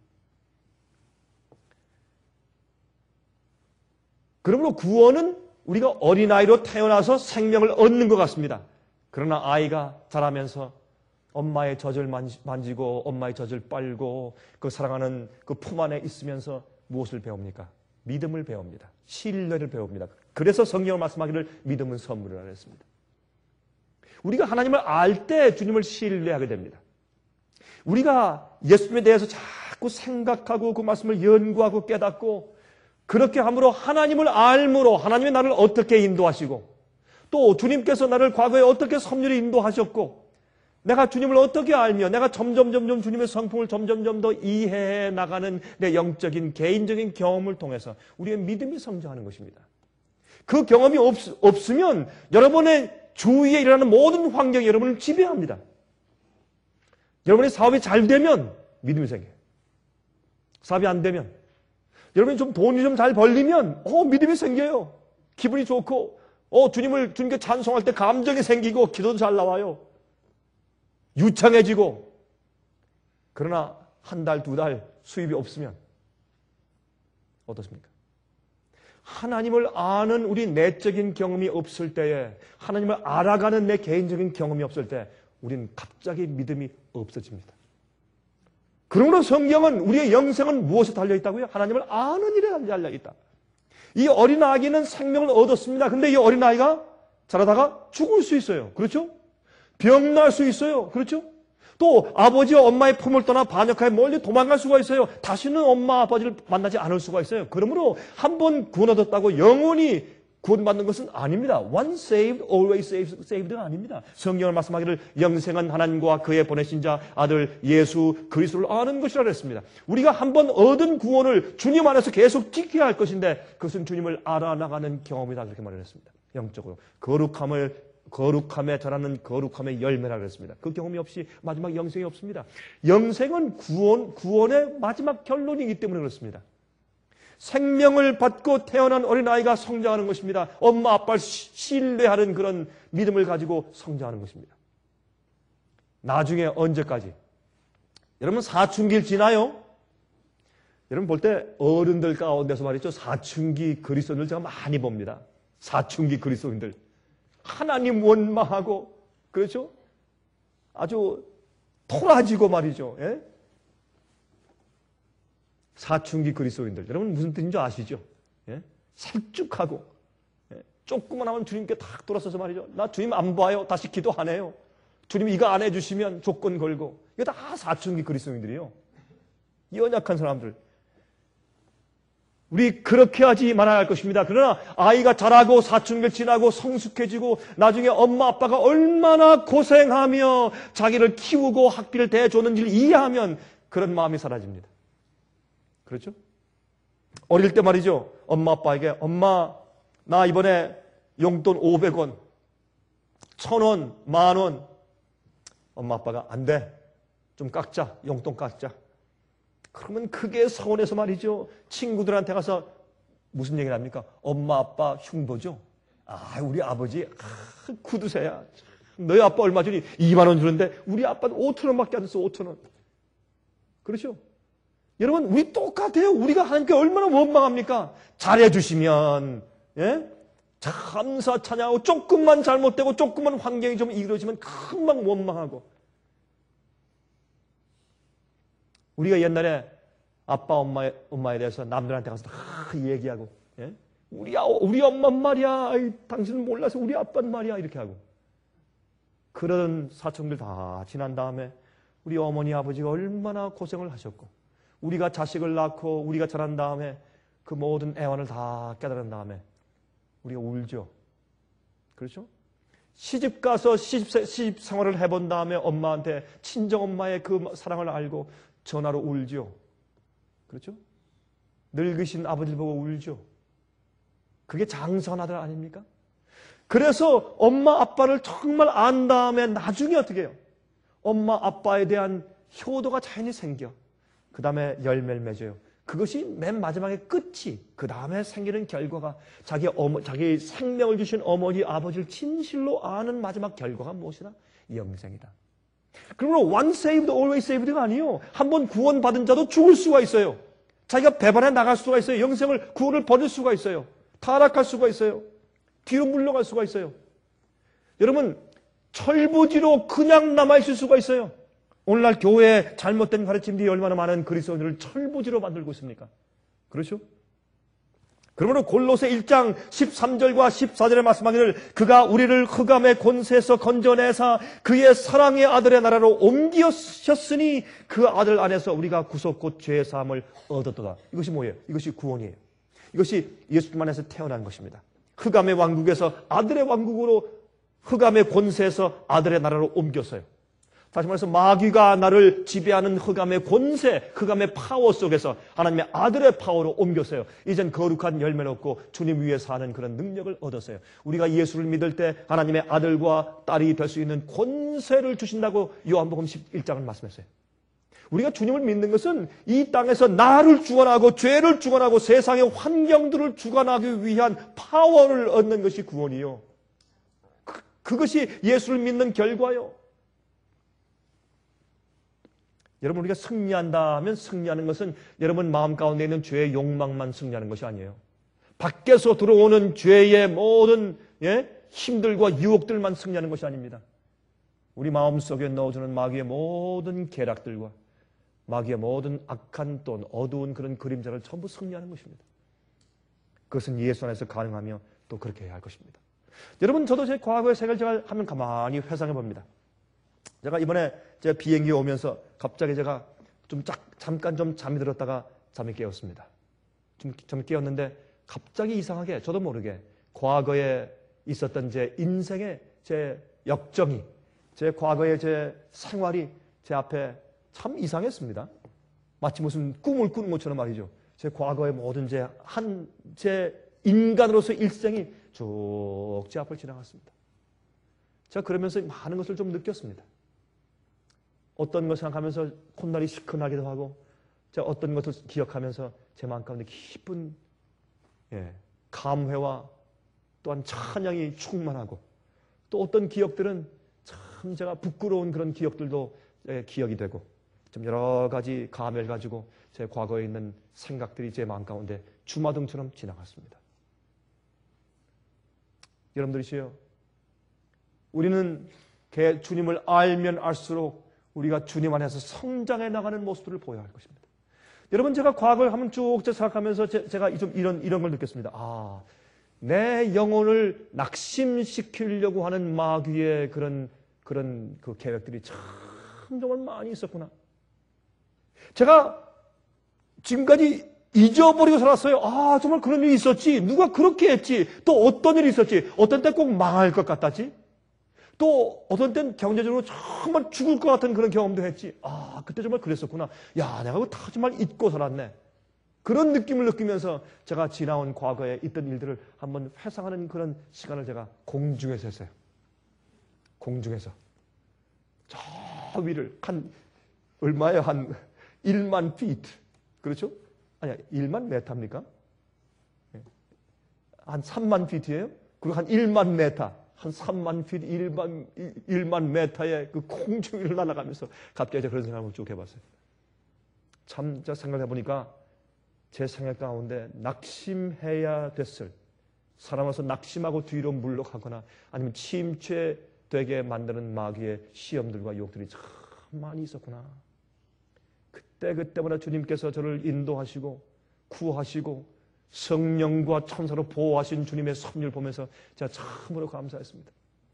그러므로 구원은 우리가 어린아이로 태어나서 생명을 얻는 것 같습니다. 그러나 아이가 자라면서 엄마의 젖을 만지고 엄마의 젖을 빨고 그 사랑하는 그 품 안에 있으면서 무엇을 배웁니까? 믿음을 배웁니다. 신뢰를 배웁니다. 그래서 성경을 말씀하기를 믿음은 선물이라고 했습니다. 우리가 하나님을 알 때 주님을 신뢰하게 됩니다. 우리가 예수님에 대해서 자꾸 생각하고 그 말씀을 연구하고 깨닫고 그렇게 함으로 하나님을 알므로 하나님이 나를 어떻게 인도하시고 또 주님께서 나를 과거에 어떻게 섭리를 인도하셨고 내가 주님을 어떻게 알며 내가 점점 점점 주님의 성품을 점점점 더 이해해 나가는 내 영적인 개인적인 경험을 통해서 우리의 믿음이 성장하는 것입니다. 그 경험이 없, 없으면 여러분의 주위에 일어나는 모든 환경이 여러분을 지배합니다. 여러분의 사업이 잘 되면 믿음이 생겨요. 사업이 안 되면 여러분이 좀 돈이 좀 잘 벌리면 어 믿음이 생겨요. 기분이 좋고 어 주님을 주님께 찬송할 때 감정이 생기고 기도도 잘 나와요. 유창해지고. 그러나 한 달, 두 달 수입이 없으면 어떻습니까? 하나님을 아는 우리 내적인 경험이 없을 때에 하나님을 알아가는 내 개인적인 경험이 없을 때 우리는 갑자기 믿음이 없어집니다. 그러므로 성경은 우리의 영생은 무엇에 달려있다고요? 하나님을 아는 일에 달려있다. 이 어린아기는 생명을 얻었습니다. 근데 이 어린아이가 자라다가 죽을 수 있어요. 그렇죠? 병날 수 있어요. 그렇죠? 또 아버지와 엄마의 품을 떠나 반역하여 멀리 도망갈 수가 있어요. 다시는 엄마 아버지를 만나지 않을 수가 있어요. 그러므로 한 번 구원 얻었다고 영원히 구원받는 것은 아닙니다. One saved, always saved가 아닙니다. 성경을 말씀하기를 영생은 하나님과 그의 보내신 자 아들 예수 그리스도를 아는 것이라 그랬습니다. 우리가 한 번 얻은 구원을 주님 안에서 계속 지켜야 할 것인데 그것은 주님을 알아나가는 경험이다 그렇게 말을 했습니다. 영적으로 거룩함을 거룩함에 자라는 거룩함의 열매라 그랬습니다. 그 경험이 없이 마지막 영생이 없습니다. 영생은 구원, 구원의 마지막 결론이기 때문에 그렇습니다. 생명을 받고 태어난 어린아이가 성장하는 것입니다. 엄마 아빠를 신뢰하는 그런 믿음을 가지고 성장하는 것입니다. 나중에 언제까지? 여러분 사춘기를 지나요? 여러분 볼 때 어른들 가운데서 말이죠. 사춘기 그리스도인들 제가 많이 봅니다. 사춘기 그리스도인들. 하나님 원망하고 그렇죠? 아주 토라지고 말이죠. 예? 사춘기 그리스도인들. 여러분 무슨 뜻인지 아시죠? 예? 살쭉하고 예? 조금만 하면 주님께 탁 돌아서서 말이죠. 나 주님 안 봐요. 다시 기도 안 해요. 주님 이거 안 해주시면 조건 걸고. 이거 다 사춘기 그리스도인들이에요. 연약한 사람들. 우리 그렇게 하지 말아야 할 것입니다. 그러나 아이가 자라고 사춘기를 지나고 성숙해지고 나중에 엄마 아빠가 얼마나 고생하며 자기를 키우고 학비를 대줬는지를 이해하면 그런 마음이 사라집니다. 그렇죠? 어릴 때 말이죠. 엄마 아빠에게 엄마 나 이번에 용돈 오백 원, 천 원, 만 원. 엄마 아빠가 안 돼. 좀 깎자. 용돈 깎자. 그러면 그게 서운해서 말이죠. 친구들한테 가서 무슨 얘기를 합니까? 엄마 아빠 흉보죠. 아 우리 아버지 아, 구두쇠야. 너희 아빠 얼마 주니? 이만 원 주는데 우리 아빠는 오천 원밖에 안 줬어. 오천 원. 그렇죠? 여러분 우리 똑같아요. 우리가 하나님께 얼마나 원망합니까? 잘해주시면 예? 감사 찬양하고 조금만 잘못되고 조금만 환경이 좀 이루어지면 금방 원망하고. 우리가 옛날에 아빠 엄마에, 엄마에 대해서 남들한테 가서 다 얘기하고 예? 우리, 우리 엄마 말이야. 아이, 당신은 몰라서 우리 아빠 말이야. 이렇게 하고. 그런 사청들 다 지난 다음에 우리 어머니 아버지가 얼마나 고생을 하셨고 우리가 자식을 낳고 우리가 자란 다음에 그 모든 애환을 다 깨달은 다음에 우리가 울죠. 그렇죠? 시집 가서 시집, 시집 생활을 해본 다음에 엄마한테 친정엄마의 그 사랑을 알고 전화로 울죠. 그렇죠? 늙으신 아버지를 보고 울죠. 그게 장성한 아들 아닙니까? 그래서 엄마 아빠를 정말 안 다음에 나중에 어떻게 해요? 엄마 아빠에 대한 효도가 자연히 생겨. 그 다음에 열매를 맺어요. 그것이 맨 마지막에 끝이, 그 다음에 생기는 결과가 자기 어머, 자기 생명을 주신 어머니 아버지를 진실로 아는 마지막 결과가 무엇이나? 영생이다. 그러므로 one saved, always saved가 아니에요. 한번 구원받은 자도 죽을 수가 있어요. 자기가 배반해 나갈 수가 있어요. 영생을, 구원을 버릴 수가 있어요. 타락할 수가 있어요. 뒤로 물러갈 수가 있어요. 여러분, 철부지로 그냥 남아있을 수가 있어요. 오늘날 교회의 잘못된 가르침들이 얼마나 많은 그리스도인들을 철부지로 만들고 있습니까? 그렇죠? 그러므로 골로새 일 장 십삼 절과 십사 절에 말씀하기를 그가 우리를 흑암의 권세에서 건져내사 그의 사랑의 아들의 나라로 옮기셨으니 그 아들 안에서 우리가 구속 곧 죄의 사함을 얻었도다. 이것이 뭐예요? 이것이 구원이에요. 이것이 예수님 안에서 태어난 것입니다. 흑암의 왕국에서 아들의 왕국으로 흑암의 권세에서 아들의 나라로 옮겼어요. 다시 말해서 마귀가 나를 지배하는 흑암의 권세, 흑암의 파워 속에서 하나님의 아들의 파워로 옮겼어요. 이젠 거룩한 열매를 얻고 주님 위에 사는 그런 능력을 얻었어요. 우리가 예수를 믿을 때 하나님의 아들과 딸이 될 수 있는 권세를 주신다고 요한복음 십일 장을 말씀했어요. 우리가 주님을 믿는 것은 이 땅에서 나를 주관하고 죄를 주관하고 세상의 환경들을 주관하기 위한 파워를 얻는 것이 구원이요. 그, 그것이 예수를 믿는 결과요. 여러분 우리가 승리한다 하면 승리하는 것은 여러분 마음 가운데 있는 죄의 욕망만 승리하는 것이 아니에요. 밖에서 들어오는 죄의 모든 예? 힘들과 유혹들만 승리하는 것이 아닙니다. 우리 마음속에 넣어주는 마귀의 모든 계략들과 마귀의 모든 악한 또 어두운 그런 그림자를 전부 승리하는 것입니다. 그것은 예수 안에서 가능하며 또 그렇게 해야 할 것입니다. 여러분 저도 제 과거의 생을 제가 한번 가만히 회상해 봅니다. 제가 이번에 제가 비행기에 오면서 갑자기 제가 좀 짝, 잠깐 좀 잠이 들었다가 잠이 깨었습니다. 좀, 좀 깨었는데 갑자기 이상하게 저도 모르게 과거에 있었던 제 인생의 제 역정이 제 과거의 제 생활이 제 앞에 참 이상했습니다. 마치 무슨 꿈을 꾸는 것처럼 말이죠. 제 과거의 모든 제 한, 제 인간으로서 일생이 쭉 제 앞을 지나갔습니다. 제가 그러면서 많은 것을 좀 느꼈습니다. 어떤 것을 생각하면서 콧날이 시큰하기도 하고 제가 어떤 것을 기억하면서 제 마음 가운데 깊은 예, 감회와 또한 찬양이 충만하고 또 어떤 기억들은 참 제가 부끄러운 그런 기억들도 예, 기억이 되고 좀 여러 가지 감회를 가지고 제 과거에 있는 생각들이 제 마음 가운데 주마등처럼 지나갔습니다. 여러분들이시요, 우리는 주님을 알면 알수록 우리가 주님 안에서 성장해 나가는 모습들을 보여야 할 것입니다. 여러분 제가 과거를 한번 쭉 생각하면서 제가 좀 이런 이런 걸 느꼈습니다. 아, 내 영혼을 낙심시키려고 하는 마귀의 그런 그런 그 계획들이 참 정말 많이 있었구나. 제가 지금까지 잊어버리고 살았어요. 아, 정말 그런 일이 있었지. 누가 그렇게 했지. 또 어떤 일이 있었지. 어떤 때 꼭 망할 것 같았지. 또 어떤 때는 경제적으로 정말 죽을 것 같은 그런 경험도 했지. 아, 그때 정말 그랬었구나. 야, 내가 그거 다 정말 잊고 살았네. 그런 느낌을 느끼면서 제가 지나온 과거에 있던 일들을 한번 회상하는 그런 시간을 제가 공중에서 했어요. 공중에서. 저 위를 한 얼마예요? 한 일만 피트. 그렇죠? 아니야, 일만 메타입니까? 한 삼만 피트예요? 그리고 한 일만 메타. 한 삼만 피트, 일만, 일만 메타의 그 공중 위를 날아가면서 갑자기 제가 그런 생각을 쭉 해봤어요. 참, 제가 생각해보니까 제 생각 가운데 낙심해야 됐을, 사람으로서 낙심하고 뒤로 물러가거나 아니면 침체되게 만드는 마귀의 시험들과 유혹들이 참 많이 있었구나. 그때 그때마다 주님께서 저를 인도하시고 구하시고 성령과 천사로 보호하신 주님의 섭리를 보면서 제가 참으로 감사했습니다.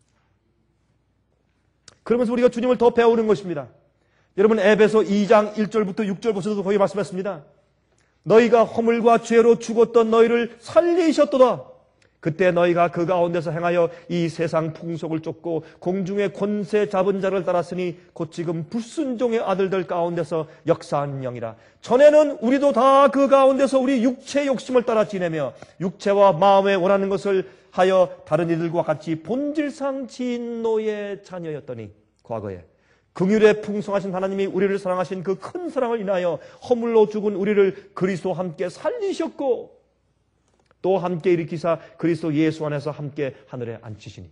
그러면서 우리가 주님을 더 배우는 것입니다. 여러분, 에베소 이 장 일 절부터 육 절 보셔도 거기 말씀했습니다. 너희가 허물과 죄로 죽었던 너희를 살리셨도다. 그때 너희가 그 가운데서 행하여 이 세상 풍속을 쫓고 공중의 권세 잡은 자를 따랐으니 곧 지금 불순종의 아들들 가운데서 역사한 영이라. 전에는 우리도 다 그 가운데서 우리 육체의 욕심을 따라 지내며 육체와 마음에 원하는 것을 하여 다른 이들과 같이 본질상 진노의 자녀였더니 과거에 긍휼에 풍성하신 하나님이 우리를 사랑하신 그 큰 사랑을 인하여 허물로 죽은 우리를 그리스도와 함께 살리셨고 또 함께 일으키사 그리스도 예수 안에서 함께 하늘에 앉히시니.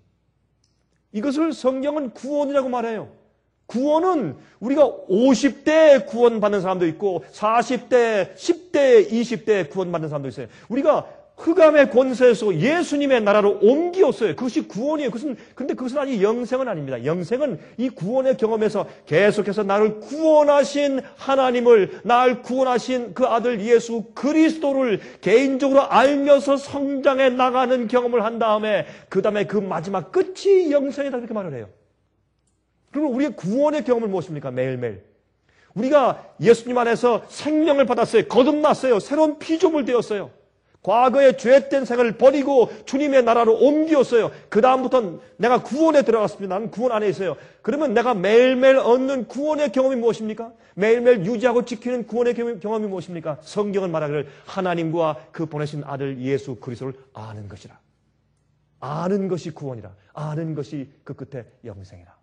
이것을 성경은 구원이라고 말해요. 구원은 우리가 오십 대 구원받는 사람도 있고 사십 대, 십 대, 이십 대 구원받는 사람도 있어요. 우리가 흑암의 권세에서 예수님의 나라로 옮기었어요. 그것이 구원이에요. 그것은, 근데 그것은 아직 영생은 아닙니다. 영생은 이 구원의 경험에서 계속해서 나를 구원하신 하나님을, 나를 구원하신 그 아들 예수 그리스도를 개인적으로 알면서 성장해 나가는 경험을 한 다음에 그 다음에 그 마지막 끝이 영생이다 그렇게 말을 해요. 그러면 우리의 구원의 경험은 무엇입니까? 매일매일. 우리가 예수님 안에서 생명을 받았어요. 거듭났어요. 새로운 피조물 되었어요. 과거의 죄된 생활을 버리고 주님의 나라로 옮겼어요. 그 다음부터는 내가 구원에 들어갔습니다. 나는 구원 안에 있어요. 그러면 내가 매일매일 얻는 구원의 경험이 무엇입니까? 매일매일 유지하고 지키는 구원의 경험이 무엇입니까? 성경은 말하기를 하나님과 그 보내신 아들 예수 그리스도를 아는 것이라. 아는 것이 구원이라. 아는 것이 그 끝에 영생이라.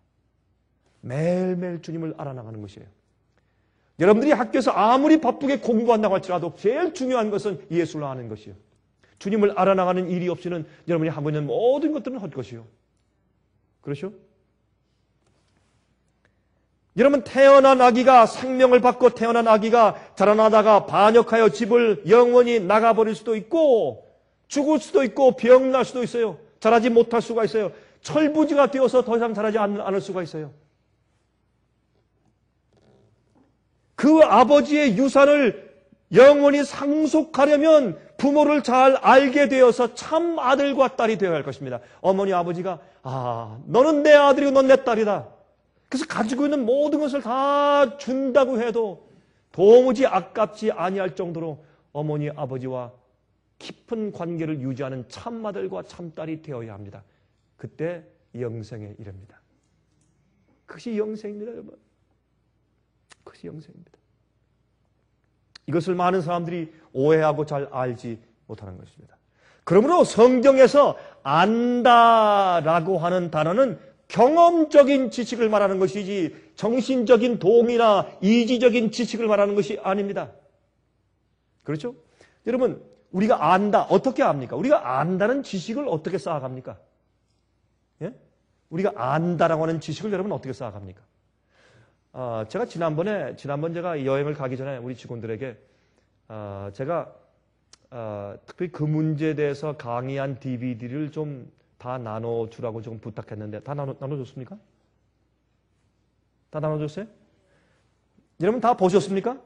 매일매일 주님을 알아나가는 것이에요. 여러분들이 학교에서 아무리 바쁘게 공부한다고 할지라도 제일 중요한 것은 예수를 아는 것이요. 주님을 알아나가는 일이 없이는 여러분이 하고 있는 모든 것들은 헛것이요. 그렇죠? 여러분, 태어난 아기가 생명을 받고 태어난 아기가 자라나다가 반역하여 집을 영원히 나가버릴 수도 있고 죽을 수도 있고 병날 수도 있어요. 자라지 못할 수가 있어요. 철부지가 되어서 더 이상 자라지 않을 수가 있어요. 그 아버지의 유산을 영원히 상속하려면 부모를 잘 알게 되어서 참 아들과 딸이 되어야 할 것입니다. 어머니 아버지가 아 너는 내 아들이고 넌 내 딸이다. 그래서 가지고 있는 모든 것을 다 준다고 해도 도무지 아깝지 아니할 정도로 어머니 아버지와 깊은 관계를 유지하는 참 아들과 참 딸이 되어야 합니다. 그때 영생에 이릅니다. 그것이 영생입니다, 여러분. 그것이 영생입니다. 이것을 많은 사람들이 오해하고 잘 알지 못하는 것입니다. 그러므로 성경에서 안다라고 하는 단어는 경험적인 지식을 말하는 것이지 정신적인 동의나 이지적인 지식을 말하는 것이 아닙니다. 그렇죠? 여러분, 우리가 안다, 어떻게 압니까? 우리가 안다는 지식을 어떻게 쌓아갑니까? 예? 우리가 안다라고 하는 지식을 여러분 어떻게 쌓아갑니까? 어, 제가 지난번에, 지난번 제가 여행을 가기 전에 우리 직원들에게, 어, 제가, 어, 특별히 그 문제에 대해서 강의한 디비디를 좀 다 나눠주라고 좀 부탁했는데, 다 나눠, 나눠줬습니까? 다 나눠줬어요? 여러분 다 보셨습니까?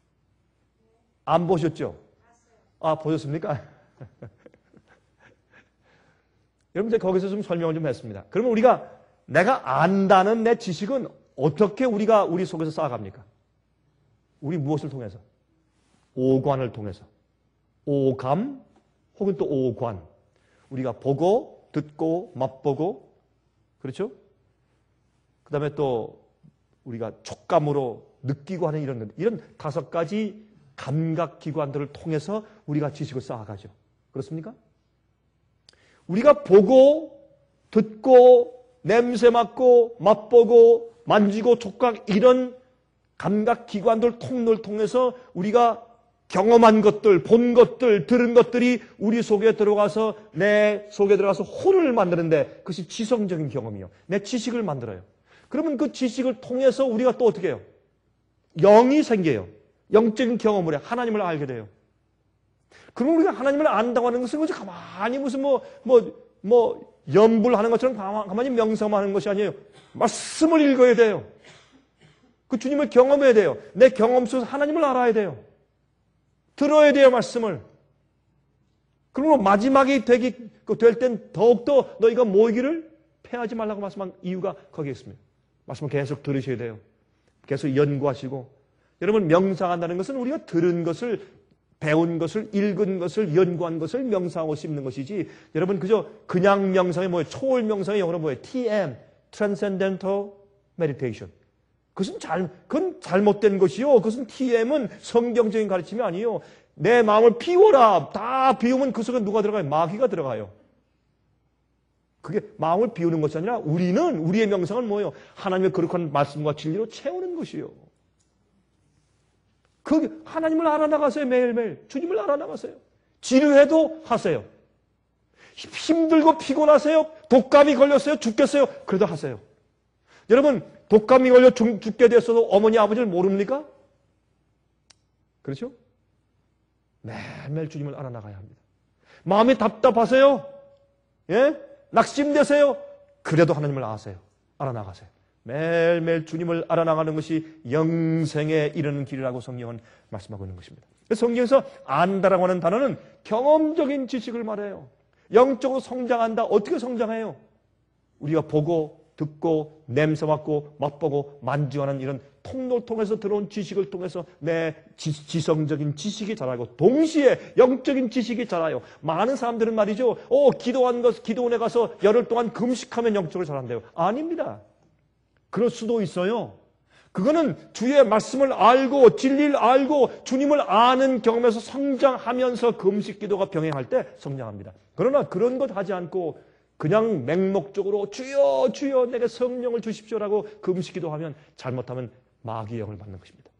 안 보셨죠? 아, 보셨습니까? 여러분, 제가 거기서 좀 설명을 좀 했습니다. 그러면 우리가, 내가 안다는 내 지식은 어떻게 우리가 우리 속에서 쌓아갑니까? 우리 무엇을 통해서? 오관을 통해서. 오감 혹은 또 오관. 우리가 보고, 듣고, 맛보고, 그렇죠? 그 다음에 또 우리가 촉감으로 느끼고 하는 이런, 이런 다섯 가지 감각기관들을 통해서 우리가 지식을 쌓아가죠. 그렇습니까? 우리가 보고, 듣고, 냄새 맡고, 맛보고, 만지고, 촉각, 이런 감각기관들 통로를 통해서 우리가 경험한 것들, 본 것들, 들은 것들이 우리 속에 들어가서 내 속에 들어가서 혼을 만드는데 그것이 지성적인 경험이요. 내 지식을 만들어요. 그러면 그 지식을 통해서 우리가 또 어떻게 해요? 영이 생겨요. 영적인 경험을 해. 하나님을 알게 돼요. 그럼 우리가 하나님을 안다고 하는 것은 그저 가만히 무슨 뭐, 뭐, 뭐, 연불하는 것처럼 가만히 명상하는 것이 아니에요. 말씀을 읽어야 돼요. 그 주님을 경험해야 돼요. 내 경험 속에서 하나님을 알아야 돼요. 들어야 돼요, 말씀을. 그리고 마지막이 되기, 될 땐 더욱더 너희가 모이기를 패하지 말라고 말씀한 이유가 거기에 있습니다. 말씀을 계속 들으셔야 돼요. 계속 연구하시고. 여러분, 명상한다는 것은 우리가 들은 것을, 배운 것을, 읽은 것을, 연구한 것을 명상하고 씹는 것이지, 여러분, 그저 그냥 명상이 뭐예요? 초월 명상의 영어로 뭐예요? 티 엠, Transcendental Meditation. 그것은 잘, 그건 잘못된 것이요. 그것은 티 엠은 성경적인 가르침이 아니에요. 내 마음을 비워라. 다 비우면 그 속에 누가 들어가요? 마귀가 들어가요. 그게 마음을 비우는 것이 아니라 우리는, 우리의 명상은 뭐예요? 하나님의 거룩한 말씀과 진리로 채우는 것이요. 그, 하나님을 알아나가세요. 매일매일. 주님을 알아나가세요. 지루해도 하세요. 힘들고 피곤하세요. 독감이 걸렸어요. 죽겠어요. 그래도 하세요. 여러분, 독감이 걸려 죽게 됐어도 어머니, 아버지를 모릅니까? 그렇죠? 매일매일 주님을 알아나가야 합니다. 마음이 답답하세요? 예? 낙심되세요? 그래도 하나님을 아세요. 알아나가세요. 매일매일 주님을 알아나가는 것이 영생에 이르는 길이라고 성경은 말씀하고 있는 것입니다. 성경에서 안다라고 하는 단어는 경험적인 지식을 말해요. 영적으로 성장한다. 어떻게 성장해요? 우리가 보고, 듣고, 냄새 맡고, 맛보고, 만지하는 이런 통로를 통해서 들어온 지식을 통해서 내 지, 지성적인 지식이 자라고, 동시에 영적인 지식이 자라요. 많은 사람들은 말이죠. 오, 기도한 것, 기도원에 가서 열흘 동안 금식하면 영적으로 자란대요. 아닙니다. 그럴 수도 있어요. 그거는 주의 말씀을 알고, 진리를 알고, 주님을 아는 경험에서 성장하면서 금식 기도가 병행할 때 성장합니다. 그러나 그런 것 하지 않고, 그냥 맹목적으로 주여 주여 내게 성령을 주십시오라고 금식 기도하면 잘못하면 마귀의 영을 받는 것입니다.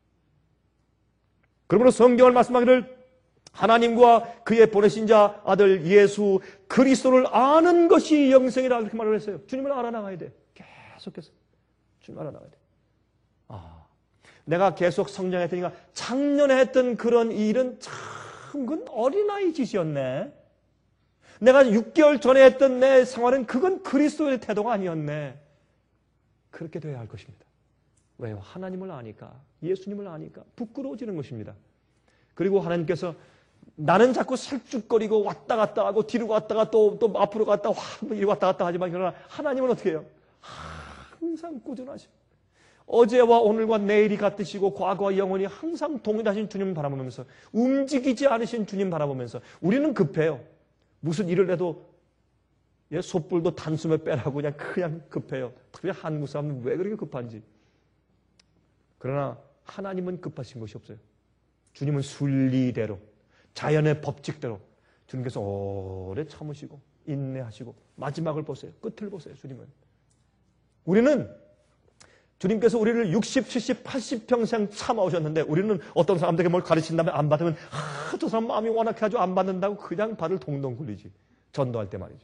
그러므로 성경을 말씀하기를 하나님과 그의 보내신 자 아들 예수 그리스도를 아는 것이 영생이라 그렇게 말을 했어요. 주님을 알아나가야 돼. 계속해서 주님을 알아나가야 돼. 아, 내가 계속 성장했더니까 작년에 했던 그런 일은 참 그건 어린아이 짓이었네. 내가 육 개월 전에 했던 내 생활은 그건 그리스도의 태도가 아니었네. 그렇게 돼야 할 것입니다. 왜요? 하나님을 아니까, 예수님을 아니까 부끄러워지는 것입니다. 그리고 하나님께서 나는 자꾸 살쭉거리고 왔다 갔다 하고 뒤로 갔다가 또, 또 앞으로 갔다 이리 왔다 갔다 하지만 그러나 하나님은 어떻게 해요? 항상 꾸준하시고 어제와 오늘과 내일이 같으시고 과거와 영원히 항상 동일하신 주님 바라보면서 움직이지 않으신 주님 바라보면서 우리는 급해요. 무슨 일을 해도 예, 솥불도 단숨에 빼라고 그냥 그냥 급해요. 특히 한국 사람은 왜 그렇게 급한지. 그러나 하나님은 급하신 것이 없어요. 주님은 순리대로 자연의 법칙대로 주님께서 오래 참으시고 인내하시고 마지막을 보세요. 끝을 보세요. 주님은. 우리는 주님께서 우리를 육십, 칠십, 팔십 평생 참아오셨는데 우리는 어떤 사람들에게 뭘 가르친 다음에 안 받으면 아, 저 사람 마음이 완악해가지고 안 받는다고 그냥 발을 동동 굴리지. 전도할 때 말이죠.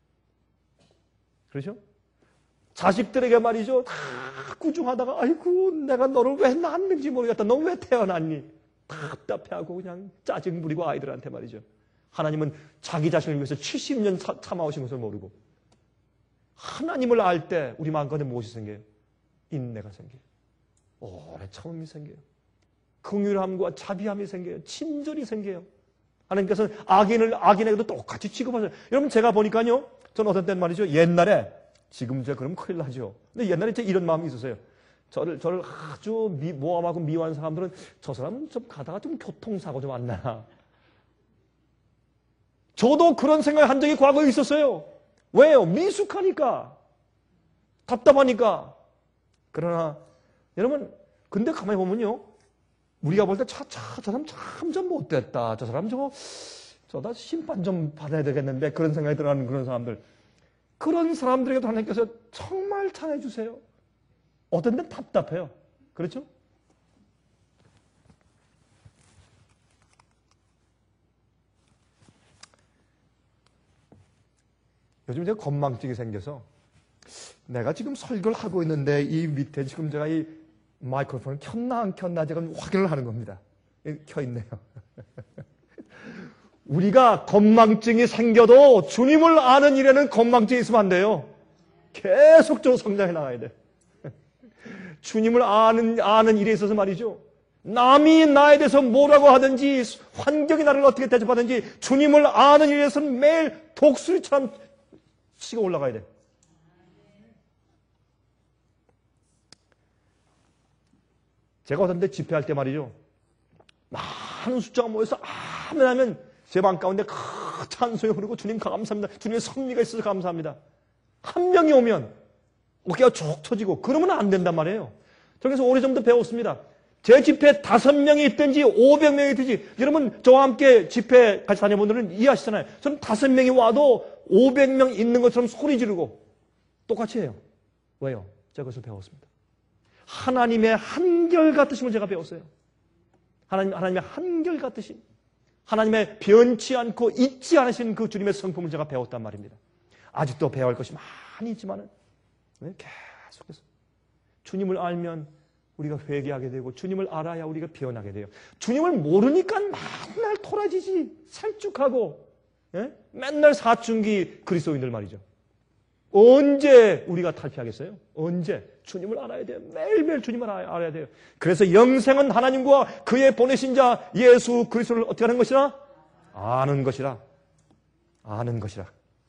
그렇죠? 자식들에게 말이죠. 다 꾸중하다가 아이고 내가 너를 왜 낳았는지 모르겠다. 너 왜 태어났니? 답답해하고 그냥 짜증 부리고 아이들한테 말이죠. 하나님은 자기 자신을 위해서 칠십 년 참아오신 것을 모르고 하나님을 알 때 우리 마음 가운데 무엇이 생겨요? 인내가 생겨요. 오래 참음이 생겨요. 긍휼함과 자비함이 생겨요. 친절이 생겨요. 하나님께서는 악인을 악인에게도 똑같이 취급하세요. 여러분 제가 보니까요. 저는 어떤 때는 말이죠. 옛날에 지금 제가 그러면 큰일 나죠. 근데 옛날에 제 이런 마음이 있었어요. 저를 저를 아주 미, 모함하고 미워하는 사람들은 저 사람은 좀 가다가 좀 교통사고 좀 안 나나. 저도 그런 생각을 한 적이 과거에 있었어요. 왜요? 미숙하니까. 답답하니까. 그러나 여러분, 근데 가만히 보면요, 우리가 볼 때 차, 차, 저 사람 참 좀 못됐다. 저 사람 저거 저다 심판 좀 받아야 되겠는데 그런 생각이 들어하는 그런 사람들, 그런 사람들에게도 하나님께서 정말 잘해 주세요. 어떤 데는 답답해요. 그렇죠? 요즘 제가 건망증이 생겨서 내가 지금 설교를 하고 있는데 이 밑에 지금 제가 이 마이크로폰을 켰나 안 켰나 제가 확인을 하는 겁니다. 켜 있네요. 우리가 건망증이 생겨도 주님을 아는 일에는 건망증이 있으면 안 돼요. 계속적으로 성장해 나가야 돼. 주님을 아는, 아는 일에 있어서 말이죠. 남이 나에 대해서 뭐라고 하든지, 환경이 나를 어떻게 대접하든지, 주님을 아는 일에서는 매일 독수리처럼 치고 올라가야 돼. 제가 어떤 데 집회할 때 말이죠. 많은 숫자가 모여서 아멘 하면 제 방 가운데 큰 찬송이 흐르고 주님 감사합니다. 주님의 섭리가 있어서 감사합니다. 한 명이 오면 어깨가 쭉 터지고 그러면 안 된단 말이에요. 그래서 오래전부터 배웠습니다. 제 집회 다섯 명이 있든지 오백 명이 있든지, 여러분 저와 함께 집회 같이 다녀본 분들은 이해하시잖아요. 저는 다섯 명이 와도 오백 명 있는 것처럼 소리 지르고 똑같이 해요. 왜요? 제가 그것을 배웠습니다. 하나님의 한결같으심을 제가 배웠어요. 하나님, 하나님의 한결같으심, 하나님의 변치 않고 잊지 않으신 그 주님의 성품을 제가 배웠단 말입니다. 아직도 배워야 할 것이 많이 있지만은 계속해서 주님을 알면 우리가 회개하게 되고, 주님을 알아야 우리가 변하게 돼요. 주님을 모르니까 맨날 토라지지, 살쭉하고, 예? 맨날 사춘기 그리스도인들 말이죠. 언제 우리가 탈피하겠어요? 언제? 주님을 알아야 돼요. 매일매일 주님을 알아야 돼요. 그래서 영생은 하나님과 그의 보내신 자 예수 그리스도를 어떻게 하는 것이라? 아는 것이라. 아는 것이라.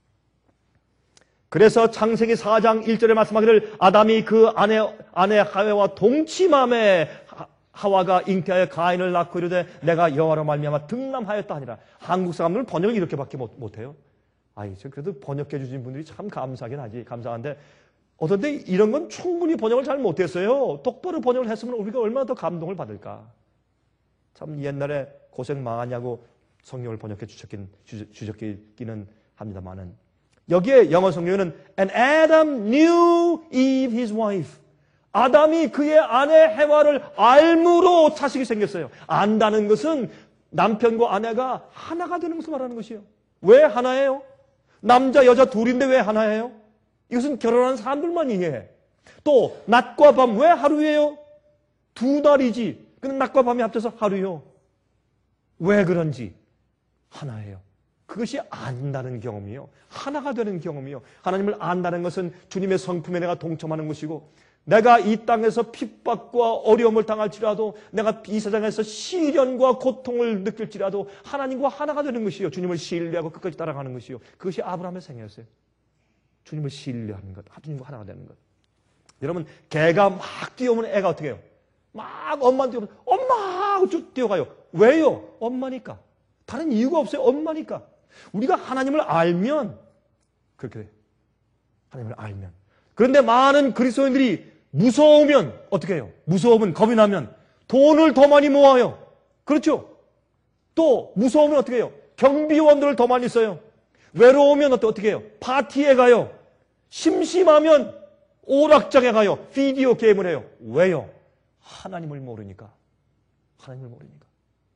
그래서 창세기 사 장 일 절에 말씀하기를, 아담이 그 아내, 아내 하와와 동침함에 하와가 잉태하여 가인을 낳고 이르되 내가 여호와로 말미암아 등남하였다 하니라. 한국 사람들은 번역을 이렇게밖에 못, 못해요. 아이, 저 그래도 번역해 주신 분들이 참 감사하긴 하지. 감사한데 어떤 때 이런 건 충분히 번역을 잘 못했어요. 똑바로 번역을 했으면 우리가 얼마나 더 감동을 받을까. 참 옛날에 고생 많냐고 성경을 번역해 주셨긴, 주셨기는 합니다만은, 여기에 영어 성경에는 And Adam knew Eve his wife. 아담이 그의 아내 해와를 알므로 자식이 생겼어요. 안다는 것은 남편과 아내가 하나가 되는 것을 말하는 것이에요. 왜 하나예요? 남자 여자 둘인데 왜 하나예요? 이것은 결혼한 사람들만 이해해. 또 낮과 밤 왜 하루예요? 두 달이지. 근데 낮과 밤이 합쳐서 하루요. 왜 그런지 하나예요. 그것이 안다는 경험이요. 하나가 되는 경험이요. 하나님을 안다는 것은 주님의 성품에 내가 동참하는 것이고, 내가 이 땅에서 핍박과 어려움을 당할지라도, 내가 이 세상에서 시련과 고통을 느낄지라도 하나님과 하나가 되는 것이요. 주님을 신뢰하고 끝까지 따라가는 것이요. 그것이 아브라함의 생애였어요. 주님을 신뢰하는 것, 주님과 하나가 되는 것. 여러분, 개가 막 뛰어오면 애가 어떻게 해요? 막 엄마한테 뛰어오면 엄마 하고 쭉 뛰어가요. 왜요? 엄마니까. 다른 이유가 없어요. 엄마니까. 우리가 하나님을 알면 그렇게 돼요. 하나님을 알면. 그런데 많은 그리스도인들이 무서우면 어떻게 해요? 무서우면, 겁이 나면 돈을 더 많이 모아요. 그렇죠? 또 무서우면 어떻게 해요? 경비원들을 더 많이 써요. 외로우면 어떻게 해요? 파티에 가요. 심심하면 오락장에 가요. 비디오 게임을 해요. 왜요? 하나님을 모르니까. 하나님을 모르니까.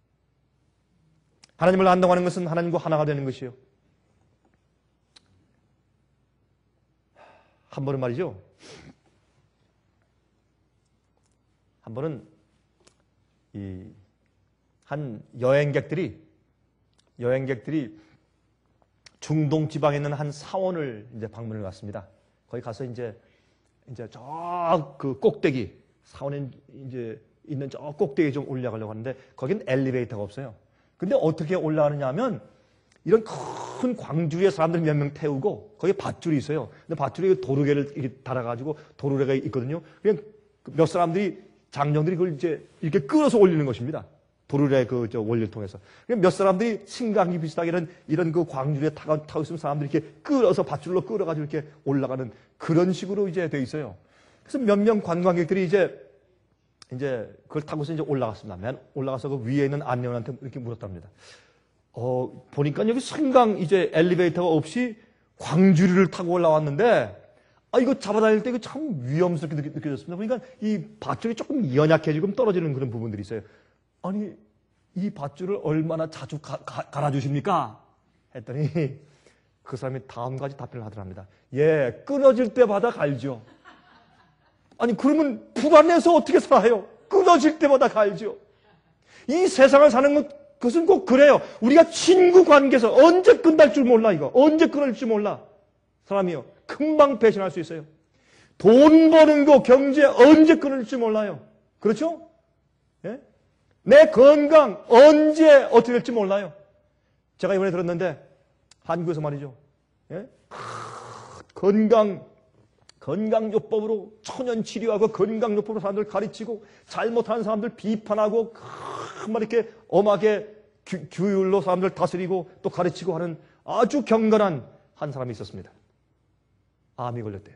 하나님을 안다고 하는 것은 하나님과 하나가 되는 것이에요. 한 번은 말이죠. 한 번은 이 한 여행객들이 여행객들이 중동 지방에 있는 한 사원을 이제 방문을 갔습니다. 거기 가서 이제 이제 저 그 꼭대기 사원에 이제 있는 저 꼭대기 좀 올라가려고 하는데 거긴 엘리베이터가 없어요. 근데 어떻게 올라가느냐 하면 이런 큰 광주리에 사람들 몇 명 태우고 거기에 밧줄이 있어요. 근데 밧줄이 도르래를 이렇게 달아가지고 도르래가 있거든요. 그냥 몇 사람들이 장정들이 그걸 이제 이렇게 끌어서 올리는 것입니다. 도르래 그 저 원리를 통해서. 몇 사람들이 승강기 비슷하게 이런 이런 그 광주리에 타고 타고 있으면 사람들이 이렇게 끌어서 밧줄로 끌어가지고 이렇게 올라가는 그런 식으로 이제 돼 있어요. 그래서 몇 명 관광객들이 이제 이제 그걸 타고서 이제 올라갔습니다. 맨 올라가서 그 위에 있는 안내원한테 이렇게 물었답니다. 어, 보니까 여기 승강 이제 엘리베이터가 없이 광주리를 타고 올라왔는데, 아, 이거 잡아다닐 때 이거 참 위험스럽게 느껴, 느껴졌습니다. 그러니까 이 밧줄이 조금 연약해지고 떨어지는 그런 부분들이 있어요. 아니, 이 밧줄을 얼마나 자주 가, 가, 갈아주십니까? 했더니 그 사람이 다음 가지 답변을 하더랍니다. 예, 끊어질 때마다 갈죠. 아니, 그러면 불안해서 어떻게 살아요? 끊어질 때마다 갈죠. 이 세상을 사는 것, 그것은 꼭 그래요. 우리가 친구 관계에서 언제 끝날 줄 몰라, 이거. 언제 끊을 줄 몰라. 사람이요. 금방 배신할 수 있어요. 돈 버는 거, 경제 언제 끊을 줄 몰라요. 그렇죠? 예? 내 건강 언제 어떻게 될지 몰라요. 제가 이번에 들었는데, 한국에서 말이죠. 예? 건강, 건강요법으로 천연치료하고 건강요법으로 사람들 가르치고 잘못하는 사람들 비판하고 막 이렇게 엄하게 규, 규율로 사람들 다스리고 또 가르치고 하는 아주 경건한 한 사람이 있었습니다. 암이 걸렸대요.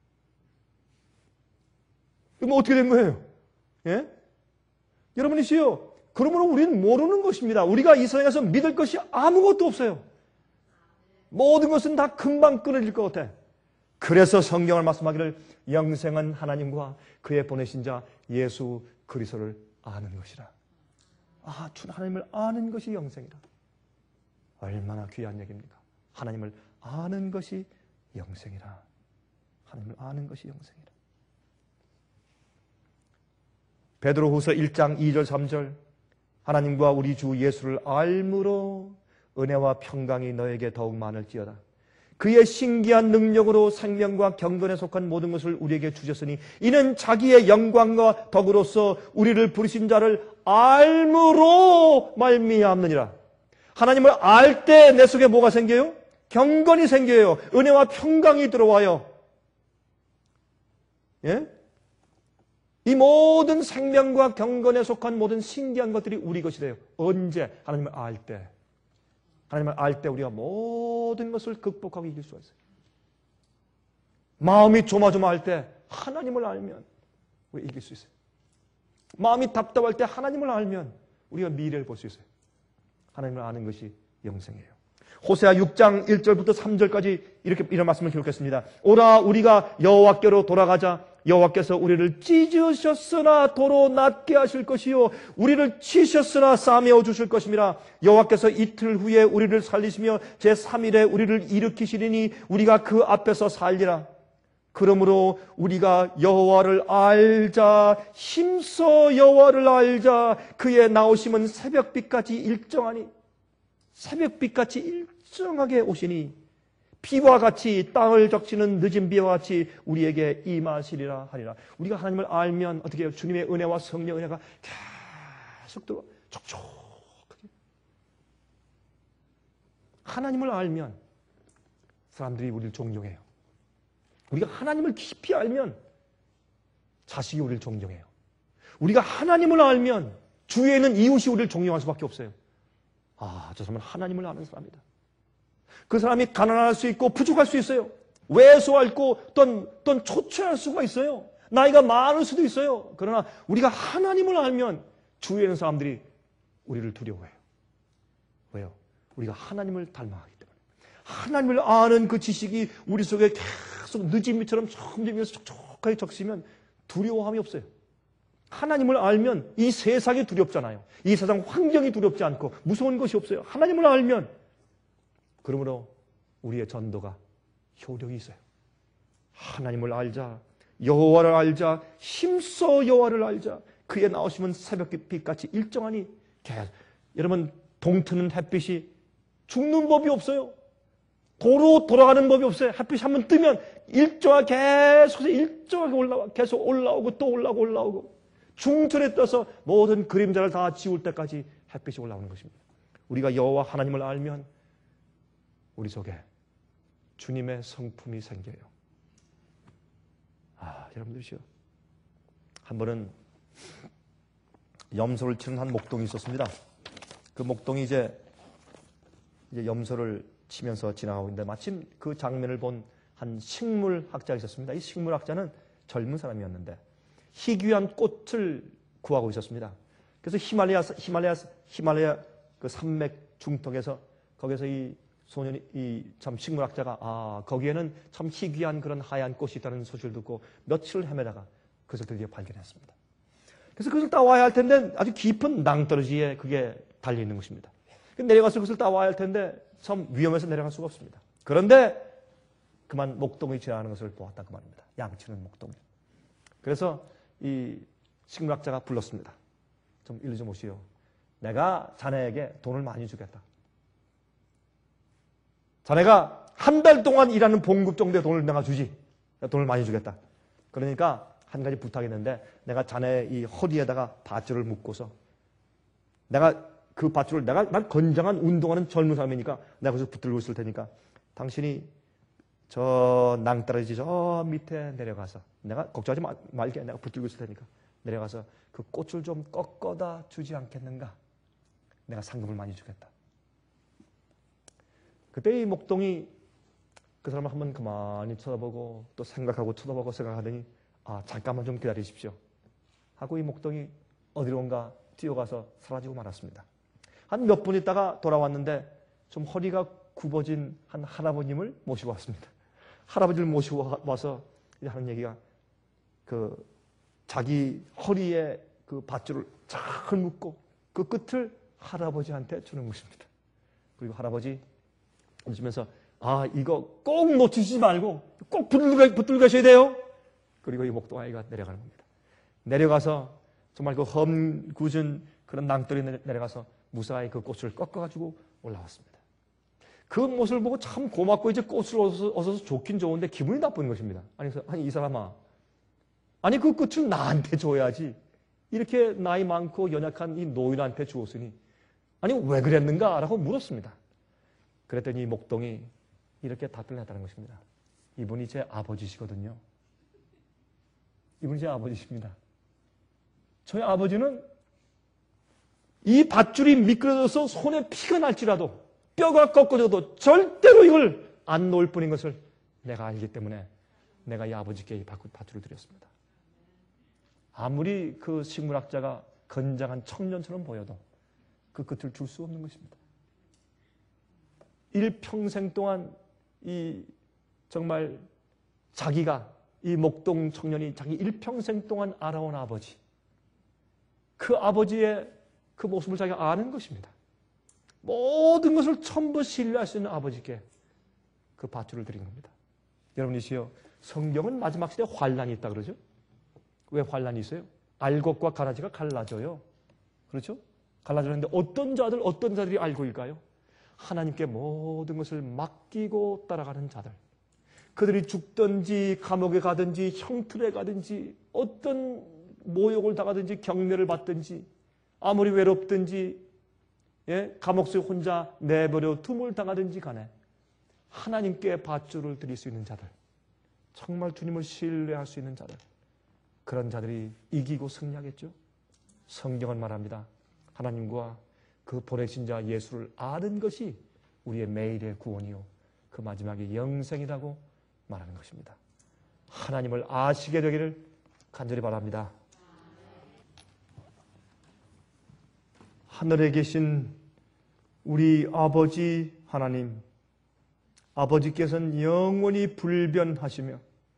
그럼 어떻게 된 거예요? 예? 여러분이시요. 그러므로 우리는 모르는 것입니다. 우리가 이 세상에서 믿을 것이 아무것도 없어요. 모든 것은 다 금방 끊어질 것 같아. 그래서 성경을 말씀하기를 영생은 하나님과 그의 보내신 자 예수 그리스도를 아는 것이라. 아, 주 하나님을 아는 것이 영생이라. 얼마나 귀한 얘기입니까? 하나님을 아는 것이 영생이라. 하나님을 아는 것이 영생이라. 베드로후서 일 장 이 절 삼 절 하나님과 우리 주 예수를 알므로 은혜와 평강이 너에게 더욱 많을지어다. 그의 신기한 능력으로 생명과 경건에 속한 모든 것을 우리에게 주셨으니 이는 자기의 영광과 덕으로서 우리를 부르신 자를 알므로 말미암느니라. 하나님을 알 때 내 속에 뭐가 생겨요? 경건이 생겨요. 은혜와 평강이 들어와요. 예? 이 모든 생명과 경건에 속한 모든 신기한 것들이 우리 것이 돼요. 언제? 하나님을 알 때. 하나님을 알 때 우리가 모든 것을 극복하고 이길 수가 있어요. 마음이 조마조마할 때 하나님을 알면 우리가 이길 수 있어요. 마음이 답답할 때 하나님을 알면 우리가 미래를 볼 수 있어요. 하나님을 아는 것이 영생이에요. 호세아 육 장 일 절부터 삼 절까지 이렇게 이런 말씀을 기록했습니다. 오라 우리가 여호와께로 돌아가자. 여호와께서 우리를 찢으셨으나 도로 낫게 하실 것이요 우리를 치셨으나 싸매어 주실 것입니다. 여호와께서 이틀 후에 우리를 살리시며 제삼 일에 우리를 일으키시리니 우리가 그 앞에서 살리라. 그러므로 우리가 여호와를 알자. 힘써 여호와를 알자. 그의 나오심은 새벽빛같이 일정하니 새벽빛같이 일정하게 오시니 비와 같이 땅을 적시는 늦은 비와 같이 우리에게 임하시리라 하리라. 우리가 하나님을 알면 어떻게 해요? 주님의 은혜와 성령 은혜가 계속 들어 촉촉하게. 하나님을 알면 사람들이 우리를 존경해요. 우리가 하나님을 깊이 알면 자식이 우리를 존경해요. 우리가 하나님을 알면 주위에 있는 이웃이 우리를 존경할 수밖에 없어요. 아, 저 사람은 하나님을 아는 사람이다. 그 사람이 가난할 수 있고 부족할 수 있어요. 왜소하고 또는, 또는 초췌할 수가 있어요. 나이가 많을 수도 있어요. 그러나 우리가 하나님을 알면 주위에 있는 사람들이 우리를 두려워해요. 왜요? 우리가 하나님을 닮아가기 때문에. 하나님을 아는 그 지식이 우리 속에 계속 늦은 빛처럼 점점 위에서 촉촉하게 적시면 두려워함이 없어요. 하나님을 알면 이 세상이 두렵잖아요. 이 세상 환경이 두렵지 않고 무서운 것이 없어요. 하나님을 알면 그러므로 우리의 전도가 효력이 있어요. 하나님을 알자. 여호와를 알자. 힘써 여호와를 알자. 그의 나오심은 새벽빛같이 일정하니 계속. 여러분 동트는 햇빛이 죽는 법이 없어요. 도로 돌아가는 법이 없어요. 햇빛이 한번 뜨면 일정하게 계속 일정하게 올라와. 계속 올라오고 또 올라오고 올라오고. 중천에 떠서 모든 그림자를 다 지울 때까지 햇빛이 올라오는 것입니다. 우리가 여호와 하나님을 알면 우리 속에 주님의 성품이 생겨요. 아, 여러분들이시요. 한 번은 염소를 치는 한 목동이 있었습니다. 그 목동이 이제, 이제 염소를 치면서 지나가고 있는데 마침 그 장면을 본 한 식물학자가 있었습니다. 이 식물학자는 젊은 사람이었는데 희귀한 꽃을 구하고 있었습니다. 그래서 히말라야 히말라야 히말라야 그 산맥 중턱에서 거기서 이 소년이 이 참 식물학자가 아 거기에는 참 희귀한 그런 하얀 꽃이 있다는 소식을 듣고 며칠을 헤매다가 그것을 드디어 발견했습니다. 그래서 그것을 따와야 할 텐데 아주 깊은 낭떠러지에 그게 달려 있는 것입니다. 내려가서 그것을 따와야 할 텐데 참 위험해서 내려갈 수가 없습니다. 그런데 그만 목동이 지나가는 것을 보았다 그 말입니다. 양치는 목동이. 그래서 이 식물학자가 불렀습니다. 좀 일로 좀 오시오. 내가 자네에게 돈을 많이 주겠다. 자네가 한 달 동안 일하는 봉급 정도의 돈을 내가 주지. 내가 돈을 많이 주겠다. 그러니까 한 가지 부탁이 있는데 내가 자네 이 허리에다가 밧줄을 묶고서 내가 그 밧줄을 내가 난 건장한 운동하는 젊은 사람이니까 내가 거기서 붙들고 있을 테니까 당신이 저 낭떠러지 저 밑에 내려가서 내가 걱정하지 마, 말게 내가 붙들고 있을 테니까 내려가서 그 꽃을 좀 꺾어다 주지 않겠는가? 내가 상금을 많이 주겠다. 그때 이 목동이 그 사람을 한번 가만히 쳐다보고 또 생각하고 쳐다보고 생각하더니 아 잠깐만 좀 기다리십시오 하고 이 목동이 어디론가 뛰어가서 사라지고 말았습니다. 한 몇 분 있다가 돌아왔는데 좀 허리가 굽어진 한 할아버님을 모시고 왔습니다. 할아버지를 모시고 와서 하는 얘기가 그 자기 허리에 그 밧줄을 잘 묶고 그 끝을 할아버지한테 주는 것입니다. 그리고 할아버지 주면서 아 이거 꼭 놓치지 말고 꼭 붙들고, 붙들고 가셔야 돼요. 그리고 이 목동아이가 내려가는 겁니다. 내려가서 정말 그 험궂은 그런 낭떠리 내려가서 무사히 그 꽃을 꺾어가지고 올라왔습니다. 그 모습을 보고 참 고맙고 이제 꽃을 얻어서, 얻어서 좋긴 좋은데 기분이 나쁜 것입니다. 아니, 아니 이 사람아 아니 그 꽃을 나한테 줘야지 이렇게 나이 많고 연약한 이 노인한테 주었으니 아니 왜 그랬는가? 라고 물었습니다. 그랬더니 이 목동이 이렇게 답변을 했다는 것입니다. 이분이 제 아버지시거든요. 이분이 제 아버지십니다. 저희 아버지는 이 밧줄이 미끄러져서 손에 피가 날지라도 뼈가 꺾어져도 절대로 이걸 안 놓을 뿐인 것을 내가 알기 때문에 내가 이 아버지께 이 밧줄을 드렸습니다. 아무리 그 식물학자가 건장한 청년처럼 보여도 그 끝을 줄 수 없는 것입니다. 일평생 동안 이 정말 자기가 이 목동 청년이 자기 일평생 동안 알아온 아버지 그 아버지의 그 모습을 자기가 아는 것입니다. 모든 것을 전부 신뢰할 수 있는 아버지께 그 밧줄을 드린 겁니다. 여러분이시여 성경은 마지막 시대에 환란이 있다 그러죠. 왜 환란이 있어요? 알곡과 가라지가 갈라져요. 그렇죠? 갈라지는데 어떤 자들 어떤 자들이 알곡일까요? 하나님께 모든 것을 맡기고 따라가는 자들. 그들이 죽든지 감옥에 가든지 형틀에 가든지 어떤 모욕을 당하든지 경멸을 받든지 아무리 외롭든지 예? 감옥 속에 혼자 내버려 둠을 당하든지 간에 하나님께 밧줄을 드릴 수 있는 자들, 정말 주님을 신뢰할 수 있는 자들, 그런 자들이 이기고 승리하겠죠. 성경은 말합니다. 하나님과 그 보내신 자 예수를 아는 것이 우리의 매일의 구원이요 그 마지막에 영생이라고 말하는 것입니다. 하나님을 아시게 되기를 간절히 바랍니다. 하늘에 계신 우리 아버지 하나님, 아버지께서는 영원히 불변하시며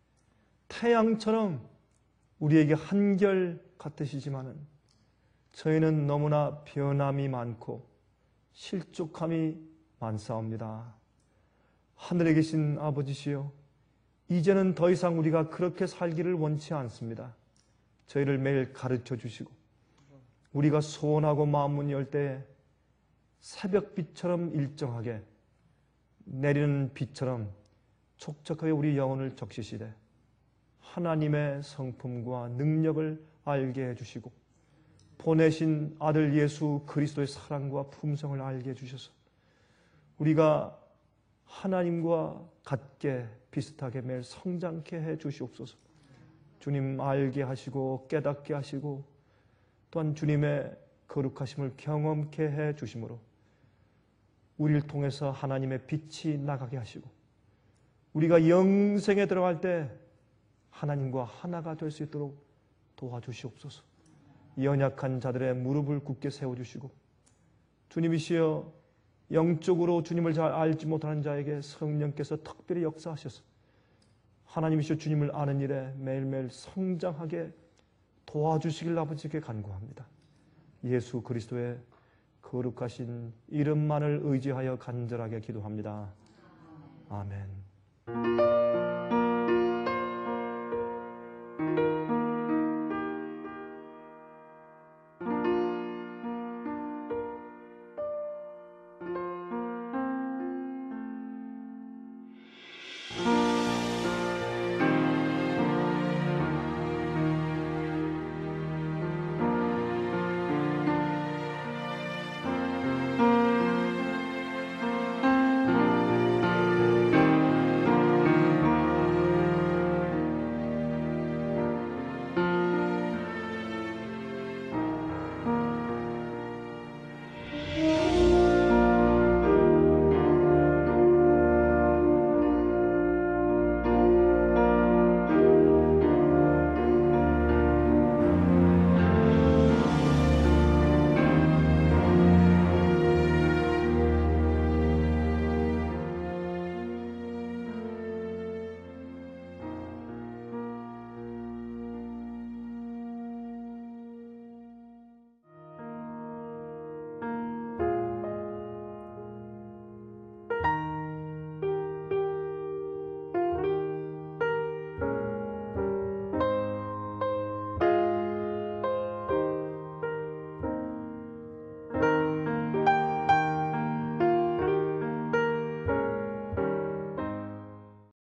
태양처럼 우리에게 한결 같으시지만은 저희는 너무나 변함이 많고 실족함이 많사옵니다. 하늘에 계신 아버지시여, 이제는 더 이상 우리가 그렇게 살기를 원치 않습니다. 저희를 매일 가르쳐 주시고 우리가 소원하고 마음문 열 때에 새벽빛처럼 일정하게 내리는 빛처럼 촉촉하게 우리 영혼을 적시시되 하나님의 성품과 능력을 알게 해주시고 보내신 아들 예수 그리스도의 사랑과 품성을 알게 해주셔서 우리가 하나님과 같게 비슷하게 매일 성장케 해주시옵소서. 주님 알게 하시고 깨닫게 하시고 또한 주님의 거룩하심을 경험케 해주심으로 우리를 통해서 하나님의 빛이 나가게 하시고 우리가 영생에 들어갈 때 하나님과 하나가 될 수 있도록 도와주시옵소서. 연약한 자들의 무릎을 굳게 세워주시고 주님이시여 영적으로 주님을 잘 알지 못하는 자에게 성령께서 특별히 역사하셔서 하나님이시여 주님을 아는 일에 매일매일 성장하게 도와주시길 아버지께 간구합니다. 예수 그리스도의 거룩하신 이름만을 의지하여 간절하게 기도합니다. 아멘.